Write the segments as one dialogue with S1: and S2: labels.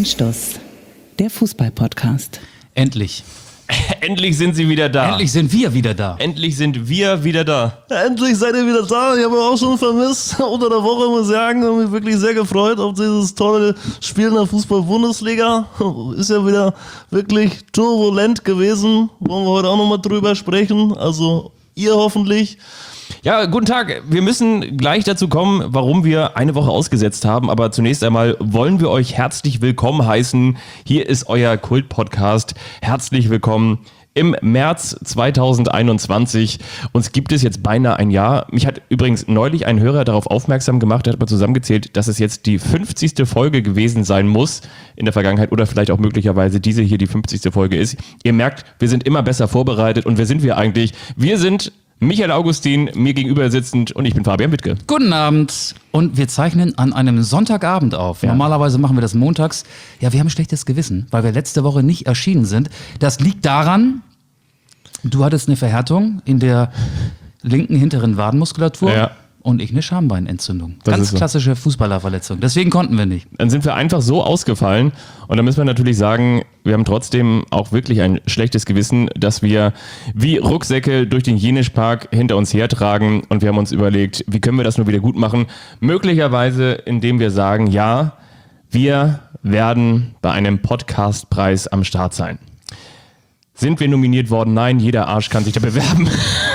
S1: Anstoß, der Fußball-Podcast.
S2: Endlich.
S3: Endlich sind sie wieder da.
S2: Endlich sind wir wieder da.
S3: Endlich sind wir wieder da.
S4: Endlich seid ihr wieder da. Ich habe euch auch schon vermisst. Unter der Woche muss ich sagen, habe mich wirklich sehr gefreut auf dieses tolle Spiel in der Fußball-Bundesliga. Ist ja wieder wirklich turbulent gewesen. Wollen wir heute auch nochmal drüber sprechen. Also ihr hoffentlich.
S3: Ja, guten Tag. Wir müssen gleich dazu kommen, warum wir eine Woche ausgesetzt haben. Aber zunächst einmal wollen wir euch herzlich willkommen heißen. Hier ist euer Kult-Podcast. Herzlich willkommen im März 2021. Uns gibt es jetzt beinahe ein Jahr. Mich hat übrigens neulich ein Hörer darauf aufmerksam gemacht, der hat mal zusammengezählt, dass es jetzt die 50. Folge gewesen sein muss in der Vergangenheit oder vielleicht auch möglicherweise diese hier die 50. Folge ist. Ihr merkt, wir sind immer besser vorbereitet. Und wer sind wir eigentlich? Wir sind Michael Augustin, mir gegenüber sitzend, und ich bin Fabian Wittke.
S2: Guten Abend. Und wir zeichnen an einem Sonntagabend auf. Ja. Normalerweise machen wir das montags. Ja, wir haben ein schlechtes Gewissen, weil wir letzte Woche nicht erschienen sind. Das liegt daran, du hattest eine Verhärtung in der linken hinteren Wadenmuskulatur. Ja. Und ich eine Schambeinentzündung. Ganz klassische Fußballerverletzung. Deswegen konnten wir nicht.
S3: Dann sind wir einfach so ausgefallen. Und da müssen wir natürlich sagen, wir haben trotzdem auch wirklich ein schlechtes Gewissen, dass wir wie Rucksäcke durch den Jenischpark hinter uns hertragen. Und wir haben uns überlegt, wie können wir das nur wieder gut machen? Möglicherweise, indem wir sagen, ja, wir werden bei einem Podcastpreis am Start sein. Sind wir nominiert worden? Nein, jeder Arsch kann sich da bewerben.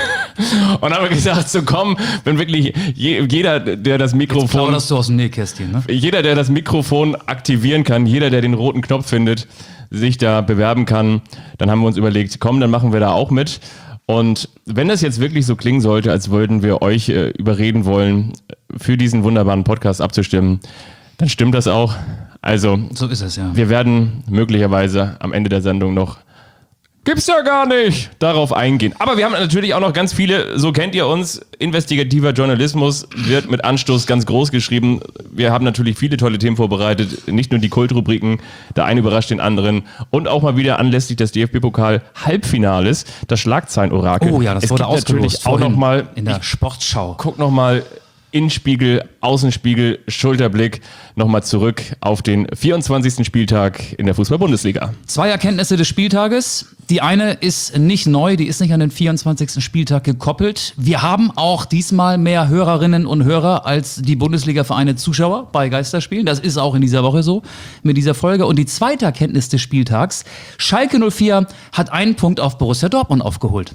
S3: Und haben wir gesagt, so komm, wenn wirklich jeder, der das Mikrofon... Jetzt
S2: plauderst du aus dem Nähkästchen, ne?
S3: Jeder, der das Mikrofon aktivieren kann, jeder, der den roten Knopf findet, sich da bewerben kann, dann haben wir uns überlegt, komm, dann machen wir da auch mit. Und wenn das jetzt wirklich so klingen sollte, als würden wir euch überreden wollen, für diesen wunderbaren Podcast abzustimmen, dann stimmt das auch. Also,
S2: so ist es, ja.
S3: Wir werden möglicherweise am Ende der Sendung noch... Gibt's ja gar nicht, darauf eingehen. Aber wir haben natürlich auch noch ganz viele, so kennt ihr uns, investigativer Journalismus wird mit Anstoß ganz groß geschrieben. Wir haben natürlich viele tolle Themen vorbereitet, nicht nur die Kultrubriken, der eine überrascht den anderen und auch mal wieder anlässlich des DFB-Pokal-Halbfinales, das Schlagzeilenorakel.
S2: Oh ja, das wurde ausgelost
S3: auch noch mal
S2: in der Sportschau.
S3: Guck noch mal Innenspiegel, Außenspiegel, Schulterblick, nochmal zurück auf den 24. Spieltag in der Fußball-Bundesliga.
S2: 2 Erkenntnisse des Spieltages. Die eine ist nicht neu, die ist nicht an den 24. Spieltag gekoppelt. Wir haben auch diesmal mehr Hörerinnen und Hörer als die Bundesliga-Vereine Zuschauer bei Geisterspielen. Das ist auch in dieser Woche so mit dieser Folge. Und die zweite Erkenntnis des Spieltags, Schalke 04 hat einen Punkt auf Borussia Dortmund aufgeholt.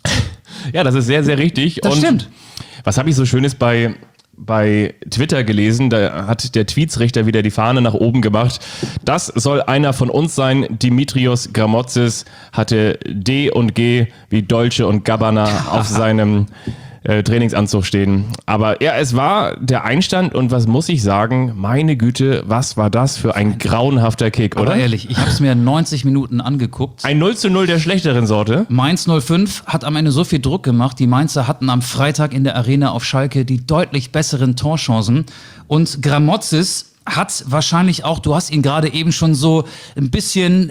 S3: Ja, das ist sehr, sehr richtig.
S2: Das stimmt.
S3: Was habe ich so Schönes bei Twitter gelesen? Da hat der Tweetsrichter wieder die Fahne nach oben gemacht. Das soll einer von uns sein. Dimitrios Gramotzis hatte D und G wie Dolce und Gabbana auf seinem Trainingsanzug stehen. Aber ja, es war der Einstand und was muss ich sagen? Meine Güte, was war das für ein grauenhafter Kick, oder?
S2: Aber ehrlich, ich habe es mir 90 Minuten angeguckt.
S3: Ein 0:0 der schlechteren Sorte.
S2: Mainz 05 hat am Ende so viel Druck gemacht. Die Mainzer hatten am Freitag in der Arena auf Schalke die deutlich besseren Torchancen. Und Gramotzis hat wahrscheinlich auch, du hast ihn gerade eben schon so ein bisschen...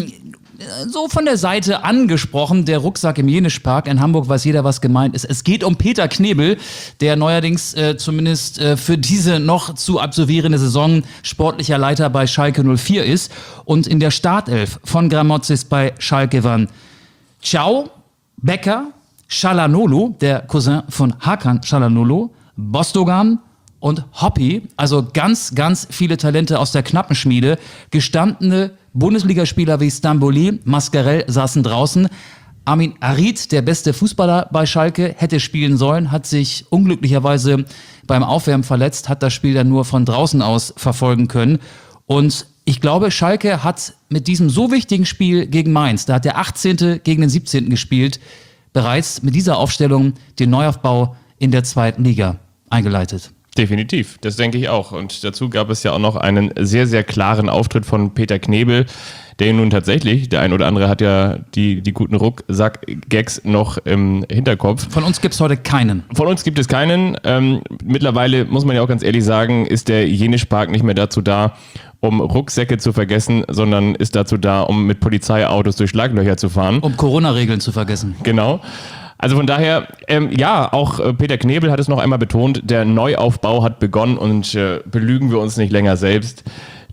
S2: so von der Seite angesprochen, der Rucksack im Jenischpark. In Hamburg weiß jeder, was gemeint ist. Es geht um Peter Knebel, der neuerdings zumindest für diese noch zu absolvierende Saison sportlicher Leiter bei Schalke 04 ist. Und in der Startelf von Gramotzis bei Schalke waren Ciao, Becker, Çalhanoğlu, der Cousin von Hakan Çalhanoğlu, Bozdogan und Hoppy, also ganz, ganz viele Talente aus der Knappenschmiede, gestandene Bundesligaspieler wie Stamboli, Mascarell saßen draußen. Amin Arid, der beste Fußballer bei Schalke, hätte spielen sollen, hat sich unglücklicherweise beim Aufwärmen verletzt, hat das Spiel dann nur von draußen aus verfolgen können. Und ich glaube, Schalke hat mit diesem so wichtigen Spiel gegen Mainz, da hat der 18. gegen den 17. gespielt, bereits mit dieser Aufstellung den Neuaufbau in der 2. Liga eingeleitet.
S3: Definitiv, das denke ich auch. Und dazu gab es ja auch noch einen sehr, sehr klaren Auftritt von Peter Knebel, der nun tatsächlich, der ein oder andere hat ja die guten Rucksack-Gags noch im Hinterkopf.
S2: Von uns gibt es heute keinen.
S3: Von uns gibt es keinen. Mittlerweile, muss man ja auch ganz ehrlich sagen, ist der Jenischpark nicht mehr dazu da, um Rucksäcke zu vergessen, sondern ist dazu da, um mit Polizeiautos durch Schlaglöcher zu fahren.
S2: Um Corona-Regeln zu vergessen.
S3: Genau. Also von daher, ja, auch Peter Knebel hat es noch einmal betont, der Neuaufbau hat begonnen und belügen wir uns nicht länger selbst.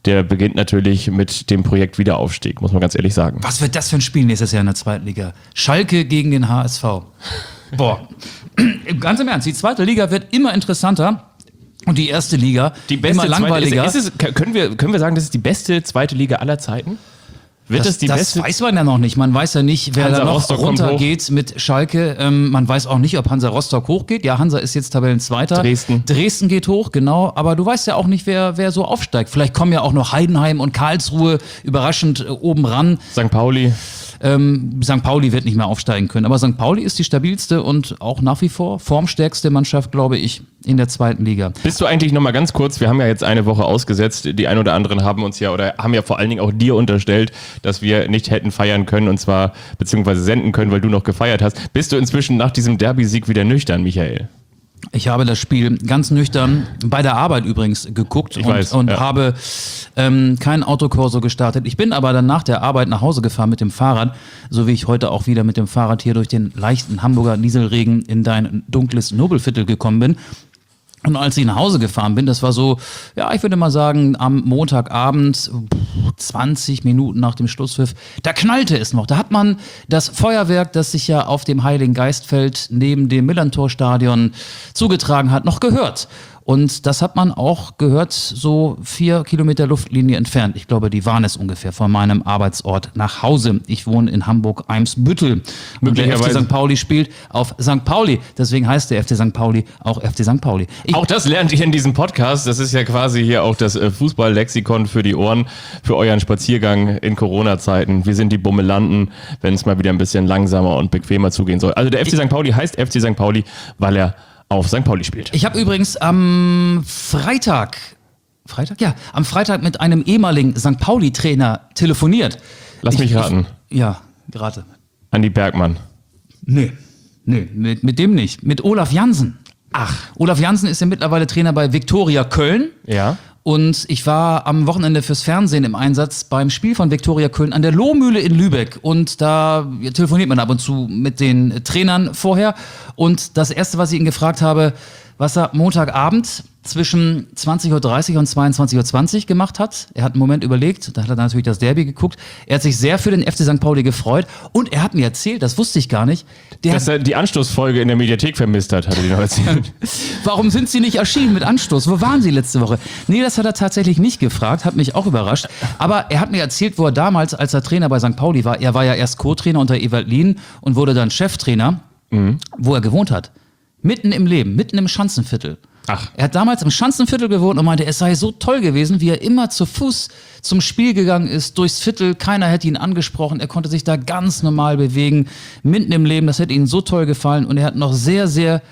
S3: der beginnt natürlich mit dem Projekt Wiederaufstieg, muss man ganz ehrlich sagen.
S2: Was wird das für ein Spiel nächstes Jahr in der zweiten Liga? Schalke gegen den HSV. Boah. Ganz im Ernst, die zweite Liga wird immer interessanter. Und die erste Liga immer langweiliger.
S3: Können wir sagen, das ist die beste zweite Liga aller Zeiten?
S2: Das weiß man ja noch nicht. Man weiß ja nicht, wer da noch runtergeht mit Schalke. Man weiß auch nicht, ob Hansa Rostock hochgeht. Ja, Hansa ist jetzt Tabellenzweiter. Dresden geht hoch, genau. Aber du weißt ja auch nicht, wer so aufsteigt. Vielleicht kommen ja auch noch Heidenheim und Karlsruhe überraschend oben ran.
S3: St. Pauli.
S2: St. Pauli wird nicht mehr aufsteigen können. Aber St. Pauli ist die stabilste und auch nach wie vor formstärkste Mannschaft, glaube ich, in der zweiten Liga.
S3: Bist du eigentlich noch mal ganz kurz, wir haben ja jetzt eine Woche ausgesetzt, die ein oder anderen haben ja vor allen Dingen auch dir unterstellt, dass wir nicht hätten feiern können und zwar beziehungsweise senden können, weil du noch gefeiert hast. Bist du inzwischen nach diesem Derby-Sieg wieder nüchtern, Michael?
S2: Ich habe das Spiel ganz nüchtern bei der Arbeit übrigens geguckt und habe kein Autokorso gestartet. Ich bin aber dann nach der Arbeit nach Hause gefahren mit dem Fahrrad, so wie ich heute auch wieder mit dem Fahrrad hier durch den leichten Hamburger Nieselregen in dein dunkles Nobelviertel gekommen bin. Und als ich nach Hause gefahren bin, das war so, ja, ich würde mal sagen, am Montagabend, 20 Minuten nach dem Schlusspfiff, da knallte es noch. Da hat man das Feuerwerk, das sich ja auf dem Heiligen Geistfeld neben dem Millerntor-Stadion zugetragen hat, noch gehört. Und das hat man auch gehört, so 4 Kilometer Luftlinie entfernt. Ich glaube, die waren es ungefähr von meinem Arbeitsort nach Hause. Ich wohne in Hamburg-Eimsbüttel. Und der FC St. Pauli spielt auf St. Pauli. Deswegen heißt der FC St. Pauli auch FC St. Pauli.
S3: Auch das lernt ihr in diesem Podcast. Das ist ja quasi hier auch das Fußballlexikon für die Ohren, für euren Spaziergang in Corona-Zeiten. Wir sind die Bummelanten, wenn es mal wieder ein bisschen langsamer und bequemer zugehen soll. Also der FC St. Pauli heißt FC St. Pauli, weil er auf St. Pauli spielt.
S2: Ich habe übrigens am Freitag mit einem ehemaligen St. Pauli-Trainer telefoniert.
S3: Lass mich raten.
S2: Rate.
S3: Andi Bergmann.
S2: Nee, mit dem nicht. Mit Olaf Jansen. Ach, Olaf Jansen ist ja mittlerweile Trainer bei Viktoria Köln.
S3: Ja.
S2: Und ich war am Wochenende fürs Fernsehen im Einsatz beim Spiel von Viktoria Köln an der Lohmühle in Lübeck. Und da telefoniert man ab und zu mit den Trainern vorher. Und das Erste, was ich ihn gefragt habe, was er Montagabend zwischen 20.30 Uhr und 22.20 Uhr gemacht hat. Er hat einen Moment überlegt, da hat er natürlich das Derby geguckt. Er hat sich sehr für den FC St. Pauli gefreut und er hat mir erzählt, das wusste ich gar nicht.
S3: Dass er die Anstoßfolge in der Mediathek vermisst hat er dir noch erzählt.
S2: Warum sind Sie nicht erschienen mit Anstoß? Wo waren Sie letzte Woche? Nee, das hat er tatsächlich nicht gefragt, hat mich auch überrascht. Aber er hat mir erzählt, wo er damals, als er Trainer bei St. Pauli war, er war ja erst Co-Trainer unter Ewald Lien und wurde dann Cheftrainer, wo er gewohnt hat. Mitten im Leben, mitten im Schanzenviertel.
S3: Ach.
S2: Er hat damals im Schanzenviertel gewohnt und meinte, es sei so toll gewesen, wie er immer zu Fuß zum Spiel gegangen ist, durchs Viertel, keiner hätte ihn angesprochen, er konnte sich da ganz normal bewegen, mitten im Leben, das hätte ihm so toll gefallen und er hat noch sehr, sehr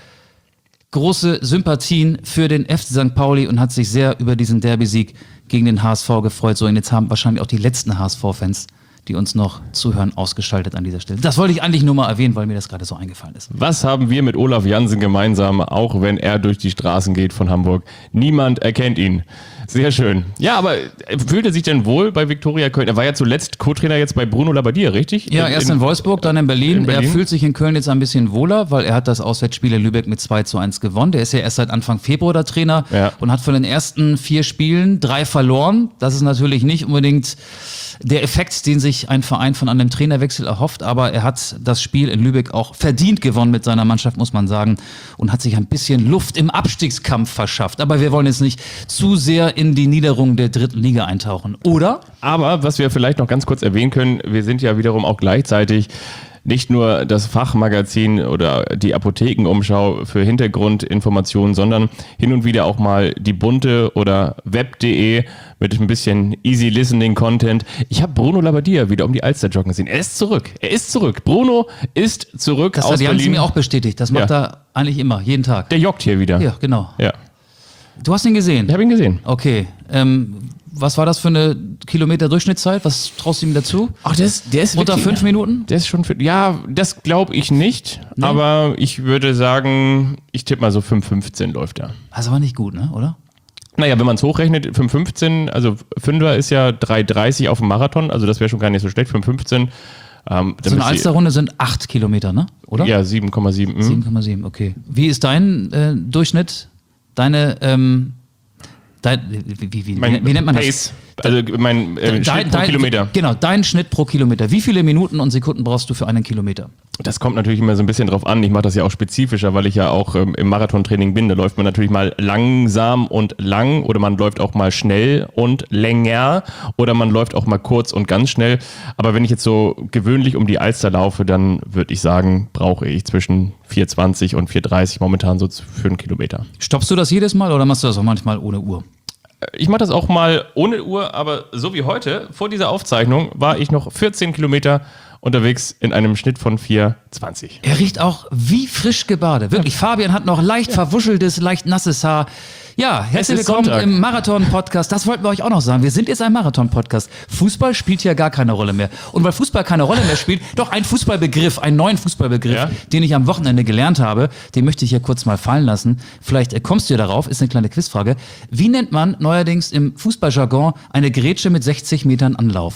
S2: große Sympathien für den FC St. Pauli und hat sich sehr über diesen Derby-Sieg gegen den HSV gefreut. So, und jetzt haben wahrscheinlich auch die letzten HSV-Fans, die uns noch zuhören, ausgeschaltet an dieser Stelle. Das wollte ich eigentlich nur mal erwähnen, weil mir das gerade so eingefallen ist.
S3: Was haben wir mit Olaf Jansen gemeinsam, auch wenn er durch die Straßen geht von Hamburg? Niemand erkennt ihn. Sehr schön. Ja, aber fühlt er sich denn wohl bei Viktoria Köln? Er war ja zuletzt Co-Trainer jetzt bei Bruno Labbadia, richtig?
S2: Ja, erst in Wolfsburg, dann in Berlin. Er fühlt sich in Köln jetzt ein bisschen wohler, weil er hat das Auswärtsspiel in Lübeck mit 2:1 gewonnen. Der ist ja erst seit Anfang Februar der Trainer und hat von den ersten 4 Spielen 3 verloren. Das ist natürlich nicht unbedingt der Effekt, den sich ein Verein von einem Trainerwechsel erhofft, aber er hat das Spiel in Lübeck auch verdient gewonnen mit seiner Mannschaft, muss man sagen, und hat sich ein bisschen Luft im Abstiegskampf verschafft. Aber wir wollen jetzt nicht zu sehr in die Niederung der dritten Liga eintauchen, oder?
S3: Aber was wir vielleicht noch ganz kurz erwähnen können, wir sind ja wiederum auch gleichzeitig nicht nur das Fachmagazin oder die Apothekenumschau für Hintergrundinformationen, sondern hin und wieder auch mal die Bunte oder web.de mit ein bisschen easy listening Content. Ich habe Bruno Labbadia wieder um die Alster joggen sehen. Er ist zurück. Bruno ist zurück
S2: aus
S3: Berlin.
S2: Das hat sie mir auch bestätigt. Das macht er eigentlich immer, jeden Tag.
S3: Der joggt hier wieder.
S2: Ja, genau.
S3: Ja.
S2: Du hast ihn gesehen?
S3: Ich habe ihn gesehen.
S2: Okay. Was war das für eine Kilometer-Durchschnittszeit? Was traust du ihm dazu?
S3: Ach, der ist
S2: unter
S3: wirklich,
S2: 5 Minuten?
S3: Der ist schon das glaube ich nicht. Nee. Aber ich würde sagen, ich tippe mal so 5,15 läuft er.
S2: Also war nicht gut, ne? Oder?
S3: Naja, wenn man es hochrechnet, 5,15, also 5er ist ja 3,30 auf dem Marathon, also das wäre schon gar nicht so schlecht, 5,15.
S2: So eine Alsterrunde sind 8 Kilometer, ne? Oder?
S3: Ja, 7,7.
S2: 7,7, okay. Wie ist dein Durchschnitt? Deine Wie nennt man
S3: Pace,
S2: das?
S3: also mein Schnitt pro Kilometer.
S2: Genau, dein Schnitt pro Kilometer. Wie viele Minuten und Sekunden brauchst du für einen Kilometer?
S3: Das kommt natürlich immer so ein bisschen drauf an. Ich mache das ja auch spezifischer, weil ich ja auch im Marathontraining bin. Da läuft man natürlich mal langsam und lang oder man läuft auch mal schnell und länger oder man läuft auch mal kurz und ganz schnell. Aber wenn ich jetzt so gewöhnlich um die Alster laufe, dann würde ich sagen, brauche ich zwischen 4,20 und 4,30 momentan so für einen Kilometer.
S2: Stoppst du das jedes Mal oder machst du das auch manchmal ohne Uhr?
S3: Ich mache das auch mal ohne Uhr, aber so wie heute, vor dieser Aufzeichnung, war ich noch 14 Kilometer unterwegs in einem Schnitt von 4,20.
S2: Er riecht auch wie frisch gebadet. Wirklich, Fabian hat noch leicht verwuscheltes, leicht nasses Haar. Ja, herzlich willkommen
S3: Sonntag
S2: im Marathon-Podcast. Das wollten wir euch auch noch sagen. Wir sind jetzt ein Marathon-Podcast. Fußball spielt hier gar keine Rolle mehr. Und weil Fußball keine Rolle mehr spielt, doch ein Fußballbegriff, einen neuen Fußballbegriff,
S3: Ja?
S2: den ich am Wochenende gelernt habe, den möchte ich hier kurz mal fallen lassen. Vielleicht kommst du ja darauf, ist eine kleine Quizfrage. Wie nennt man neuerdings im Fußballjargon eine Grätsche mit 60 Metern Anlauf?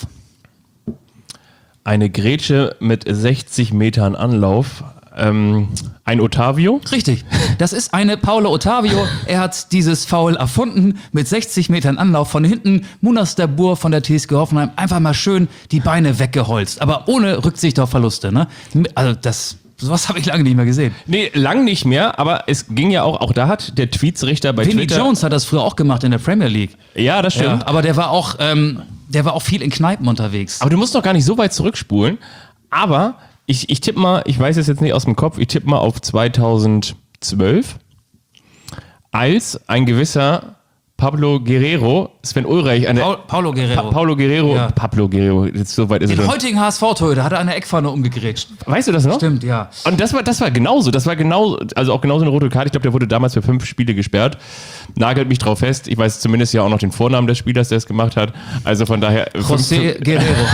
S3: Eine Grätsche mit 60 Metern Anlauf. Ein Otavio.
S2: Richtig. Das ist eine Paulo Otavio. Er hat dieses Foul erfunden mit 60 Metern Anlauf von hinten. Munas Dabur von der TSG Hoffenheim einfach mal schön die Beine weggeholzt. Aber ohne Rücksicht auf Verluste. Ne? Also sowas habe ich lange nicht mehr gesehen.
S3: Nee, lang nicht mehr, aber es ging ja auch da hat der Tweetsrichter bei
S2: Vinnie
S3: Twitter...
S2: Jones hat das früher auch gemacht in der Premier League.
S3: Ja, das stimmt.
S2: Ja, aber der war auch viel in Kneipen unterwegs.
S3: Aber du musst doch gar nicht so weit zurückspulen. Aber ich tippe mal, ich weiß es jetzt nicht aus dem Kopf, ich tippe mal auf 2012, als ein gewisser Pablo Guerrero, Sven Ulreich,
S2: Paulo Guerrero.
S3: Paulo Guerrero,
S2: Ja.
S3: Pablo Guerrero, jetzt so weit ist es
S2: Den
S3: schon.
S2: heutigen HSV-Torhüter hat er eine Eckpfanne umgegrätscht.
S3: Weißt du das noch?
S2: Stimmt, ja.
S3: Und das war genauso, also auch genauso eine rote Karte. Ich glaube, der wurde damals für 5 Spiele gesperrt. Nagelt mich drauf fest. Ich weiß zumindest ja auch noch den Vornamen des Spielers, der es gemacht hat. Also von daher...
S2: José Guerrero.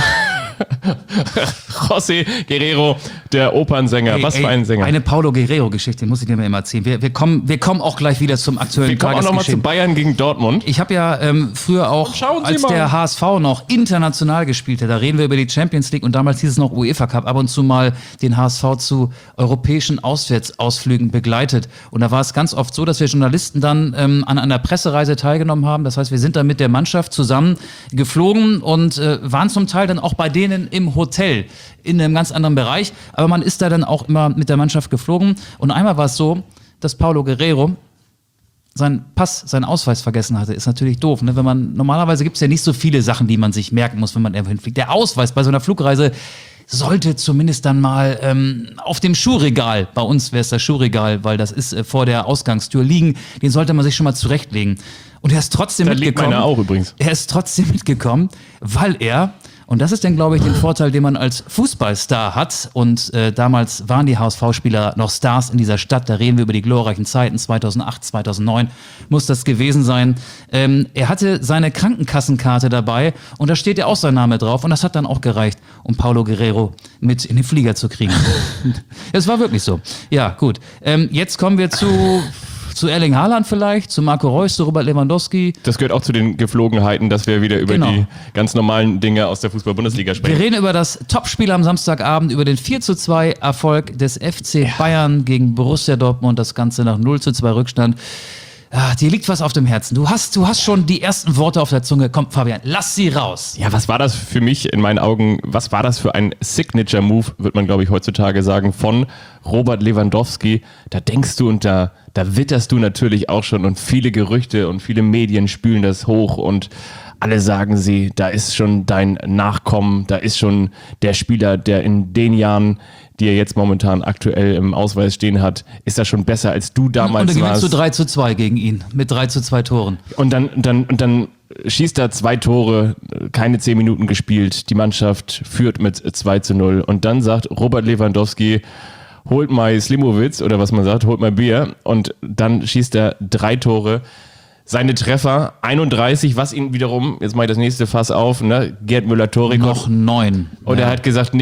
S3: José Guerrero, der Opernsänger. Was für ein Sänger.
S2: Eine Paulo Guerrero-Geschichte, muss ich dir mal immer erzählen. Wir kommen auch gleich wieder zum aktuellen
S3: Wir kommen auch nochmal zu
S2: Tagesgeschehen.
S3: Bayern gegen Dortmund.
S2: Ich habe ja früher auch,
S3: Schauen Sie
S2: als
S3: mal.
S2: der HSV noch international gespielt hat, da reden wir über die Champions League und damals hieß es noch UEFA Cup, ab und zu mal den HSV zu europäischen Auswärtsausflügen begleitet. Und da war es ganz oft so, dass wir Journalisten dann an einer Pressereise teilgenommen haben. Das heißt, wir sind dann mit der Mannschaft zusammen geflogen und waren zum Teil dann auch bei denen im Hotel in einem ganz anderen Bereich. Aber man ist da dann auch immer mit der Mannschaft geflogen. Und einmal war es so, dass Paulo Guerrero seinen Ausweis vergessen hatte. Ist natürlich doof. Ne? Normalerweise gibt es ja nicht so viele Sachen, die man sich merken muss, wenn man irgendwo hinfliegt. Der Ausweis bei so einer Flugreise sollte zumindest dann mal auf dem Schuhregal, bei uns wäre es das Schuhregal, weil das ist vor der Ausgangstür liegen, den sollte man sich schon mal zurechtlegen. Und er ist trotzdem
S3: Da liegt
S2: mitgekommen.
S3: meiner auch übrigens.
S2: Er ist trotzdem mitgekommen, weil er, und das ist dann, glaube ich, den Vorteil, den man als Fußballstar hat. Und damals waren die HSV-Spieler noch Stars in dieser Stadt. Da reden wir über die glorreichen Zeiten, 2008, 2009 muss das gewesen sein. Er hatte seine Krankenkassenkarte dabei und da steht ja auch sein Name drauf. Und das hat dann auch gereicht, um Paulo Guerrero mit in den Flieger zu kriegen. Es war wirklich so. Ja, gut. Jetzt kommen wir zu Erling Haaland vielleicht, zu Marco Reus, zu Robert Lewandowski.
S3: Das gehört auch zu den Geflogenheiten, dass wir wieder über
S2: Genau.
S3: die ganz normalen Dinge aus der Fußball-Bundesliga
S2: Wir
S3: sprechen.
S2: reden über das Topspiel am Samstagabend, über den 4:2 Erfolg des FC Bayern gegen Borussia Dortmund, das Ganze nach 0:2 Rückstand. Ah, dir liegt was auf dem Herzen. Du hast schon die ersten Worte auf der Zunge. Komm, Fabian, lass sie raus.
S3: Ja, was war das für mich in meinen Augen, was war das für ein Signature-Move, wird man, glaube ich, heutzutage sagen, von Robert Lewandowski. Da denkst du und da witterst du natürlich auch schon und viele Gerüchte und viele Medien spülen das hoch und alle sagen sie, da ist schon dein Nachkommen, da ist schon der Spieler, der in den Jahren, die er jetzt momentan aktuell im Ausweis stehen hat, ist er schon besser als du damals
S2: Und dann gewinnst
S3: warst.
S2: du 3:2 gegen ihn, mit 3:2 Toren.
S3: Und dann schießt er 2 Tore, keine 10 Minuten gespielt, die Mannschaft führt mit 2:0 und dann sagt Robert Lewandowski, holt mal Slimovic oder was man sagt, holt mal Bier und dann schießt er 3 Tore. Seine Treffer 31, was ihn wiederum, jetzt mache ich das nächste Fass auf, ne, Gerd Müller-Torikov.
S2: Noch 9.
S3: Und er hat gesagt,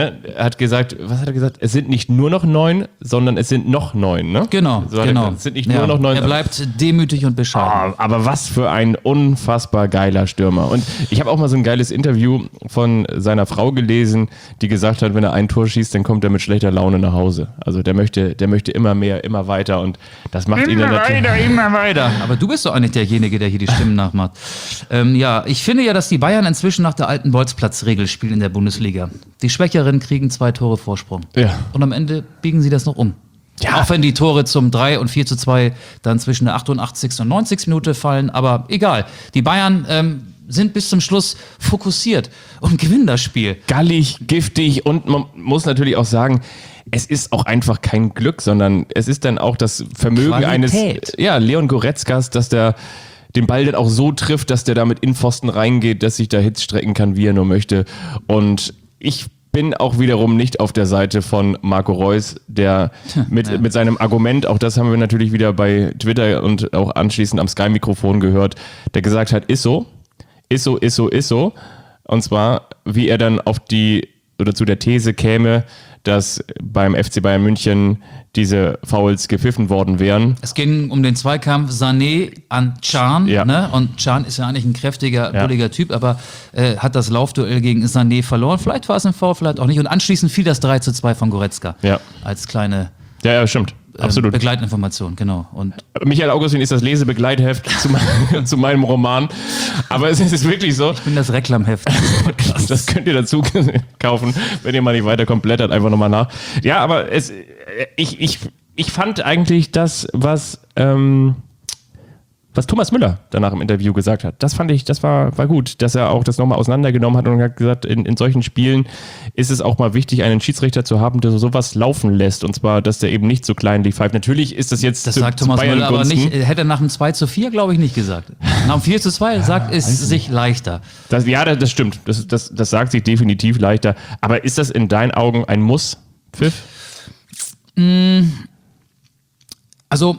S3: was hat er gesagt? Es sind nicht nur noch 9, sondern es sind noch 9, ne?
S2: Genau,
S3: So hat er
S2: genau.
S3: gesagt, es sind nicht nur noch 9.
S2: Er bleibt demütig und bescheiden.
S3: Aber was für ein unfassbar geiler Stürmer. Und ich habe auch mal so ein geiles Interview von seiner Frau gelesen, die gesagt hat, wenn er ein Tor schießt, dann kommt er mit schlechter Laune nach Hause. Also der möchte immer mehr, immer weiter und das macht ihn dann natürlich...
S2: Immer weiter. Aber du bist doch eigentlich wahrscheinlich derjenige, der hier die Stimmen nachmacht. Ich finde ja, dass die Bayern inzwischen nach der alten Bolzplatzregel spielen in der Bundesliga. Die Schwächeren kriegen 2 Tore Vorsprung.
S3: Ja.
S2: Und am Ende biegen sie das noch um. Ja. Auch wenn die Tore zum 3 und 4:2 dann zwischen der 88. und 90. Minute fallen, aber egal. Die Bayern sind bis zum Schluss fokussiert und gewinnen das Spiel.
S3: Gallig, giftig und man muss natürlich auch sagen, es ist auch einfach kein Glück, sondern es ist dann auch das Vermögen
S2: Qualität.
S3: Leon Goretzkas, dass der den Ball dann auch so trifft, dass der damit in Pfosten reingeht, dass sich da Hits strecken kann, wie er nur möchte. Und ich bin auch wiederum nicht auf der Seite von Marco Reus, der mit seinem Argument, auch das haben wir natürlich wieder bei Twitter und auch anschließend am Sky-Mikrofon gehört, der gesagt hat, ist so. Und zwar, wie er dann zu der These käme, dass beim FC Bayern München diese Fouls gepfiffen worden wären.
S2: Es ging um den Zweikampf Sané an Can,
S3: Ja.
S2: ne? Und Can ist ja eigentlich ein kräftiger, bulliger Typ, aber hat das Laufduell gegen Sané verloren. Vielleicht war es ein Foul, vielleicht auch nicht. Und anschließend fiel das 3:2 von Goretzka.
S3: Ja.
S2: Als kleine
S3: Ja, stimmt. Absolut.
S2: Begleitinformation, genau. Und
S3: Michael Augustin ist das Lesebegleitheft zu meinem Roman. Aber es ist wirklich so.
S2: ich bin das Reklamheft des Podcasts.
S3: Das könnt ihr dazu kaufen, wenn ihr mal nicht weiterkommt, blättert einfach nochmal nach. Ja, aber ich fand eigentlich das, was Thomas Müller danach im Interview gesagt hat. Das fand ich, das war gut, dass er auch das nochmal auseinandergenommen hat und hat gesagt, in solchen Spielen ist es auch mal wichtig, einen Schiedsrichter zu haben, der sowas laufen lässt. Und zwar, dass der eben nicht so kleinlich pfeift. Natürlich ist das jetzt
S2: Das sagt Thomas Müller aber nicht, hätte er nach dem 2:4, glaube ich, nicht gesagt. Nach dem 4:2 sagt es sich leichter.
S3: Das stimmt. Das sagt sich definitiv leichter. Aber ist das in deinen Augen ein Muss, Pfiff?
S2: Also,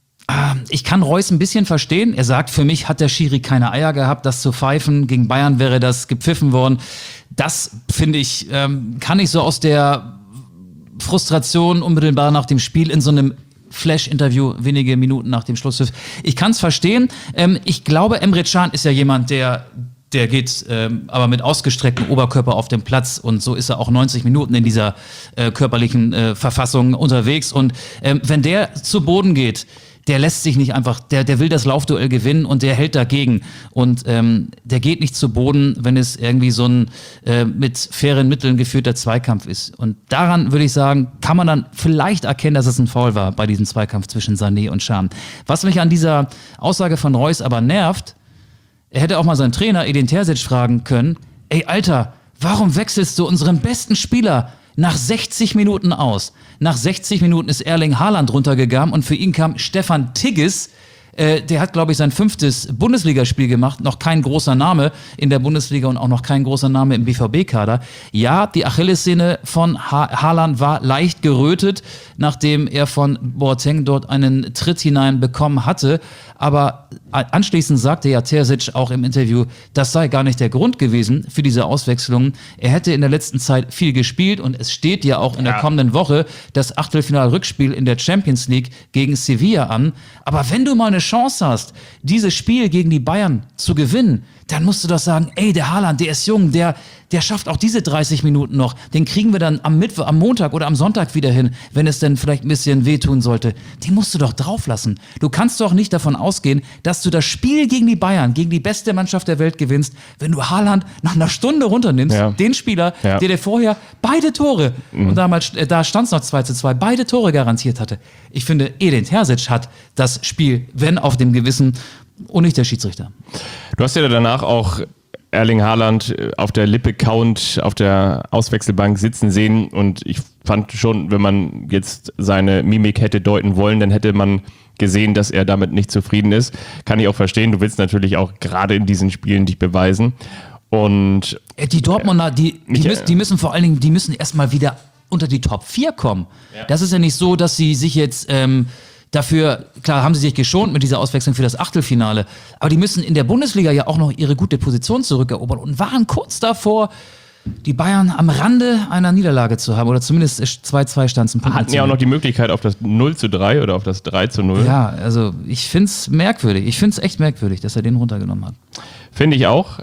S2: ich kann Reus ein bisschen verstehen. Er sagt, für mich hat der Schiri keine Eier gehabt, das zu pfeifen. Gegen Bayern wäre das gepfiffen worden. Das, finde ich, kann ich so aus der Frustration unmittelbar nach dem Spiel in so einem Flash-Interview wenige Minuten nach dem Schlusspfiff. Ich kann es verstehen. Ich glaube, Emre Can ist ja jemand, der geht aber mit ausgestrecktem Oberkörper auf dem Platz und so ist er auch 90 Minuten in dieser körperlichen Verfassung unterwegs. Und wenn der zu Boden geht, der lässt sich nicht einfach, der will das Laufduell gewinnen und der hält dagegen. Und der geht nicht zu Boden, wenn es irgendwie so ein mit fairen Mitteln geführter Zweikampf ist. Und daran würde ich sagen, kann man dann vielleicht erkennen, dass es ein Foul war bei diesem Zweikampf zwischen Sané und Can. Was mich an dieser Aussage von Reus aber nervt, er hätte auch mal seinen Trainer Edin Terzic fragen können, ey Alter, warum wechselst du unseren besten Spieler nach 60 Minuten aus? Nach 60 Minuten ist Erling Haaland runtergegangen und für ihn kam Stefan Tigges. Der hat, glaube ich, sein 5. Bundesligaspiel gemacht. Noch kein großer Name in der Bundesliga und auch noch kein großer Name im BVB-Kader. Ja, die Achillessehne von Haaland war leicht gerötet, nachdem er von Boateng dort einen Tritt hinein bekommen hatte. Aber anschließend sagte ja Terzic auch im Interview, das sei gar nicht der Grund gewesen für diese Auswechslung. Er hätte in der letzten Zeit viel gespielt und es steht ja auch in der kommenden Woche das Achtelfinal-Rückspiel in der Champions League gegen Sevilla an. Aber wenn du mal eine Chance hast, dieses Spiel gegen die Bayern zu gewinnen, dann musst du doch sagen, ey, der Haaland, der ist jung, der schafft auch diese 30 Minuten noch. Den kriegen wir dann am Montag oder am Sonntag wieder hin, wenn es denn vielleicht ein bisschen wehtun sollte. Den musst du doch drauf lassen. Du kannst doch nicht davon ausgehen, dass du das Spiel gegen die Bayern, gegen die beste Mannschaft der Welt gewinnst, wenn du Haaland nach einer Stunde runternimmst, den Spieler, der dir vorher beide Tore, und damals, da stand es noch 2:2, beide Tore garantiert hatte. Ich finde, Edin Terzic hat das Spiel, wenn auf dem Gewissen, und nicht der Schiedsrichter.
S3: Du hast ja danach auch Erling Haaland auf der Lippe kauend auf der Auswechselbank sitzen sehen und ich fand schon, wenn man jetzt seine Mimik hätte deuten wollen, dann hätte man gesehen, dass er damit nicht zufrieden ist. Kann ich auch verstehen, du willst natürlich auch gerade in diesen Spielen dich beweisen. Und
S2: die Dortmunder, die müssen vor allen Dingen, die müssen erstmal wieder unter die Top 4 kommen. Ja. Das ist ja nicht so, dass sie sich jetzt dafür, klar haben sie sich geschont mit dieser Auswechslung für das Achtelfinale, aber die müssen in der Bundesliga ja auch noch ihre gute Position zurückerobern und waren kurz davor, die Bayern am Rande einer Niederlage zu haben oder zumindest 2:2 stand es.
S3: Hatten ja auch noch die Möglichkeit auf das 0:3 oder auf das 3:0.
S2: Ja, also ich finde es merkwürdig. Ich finde es echt merkwürdig, dass er den runtergenommen hat.
S3: Finde ich auch.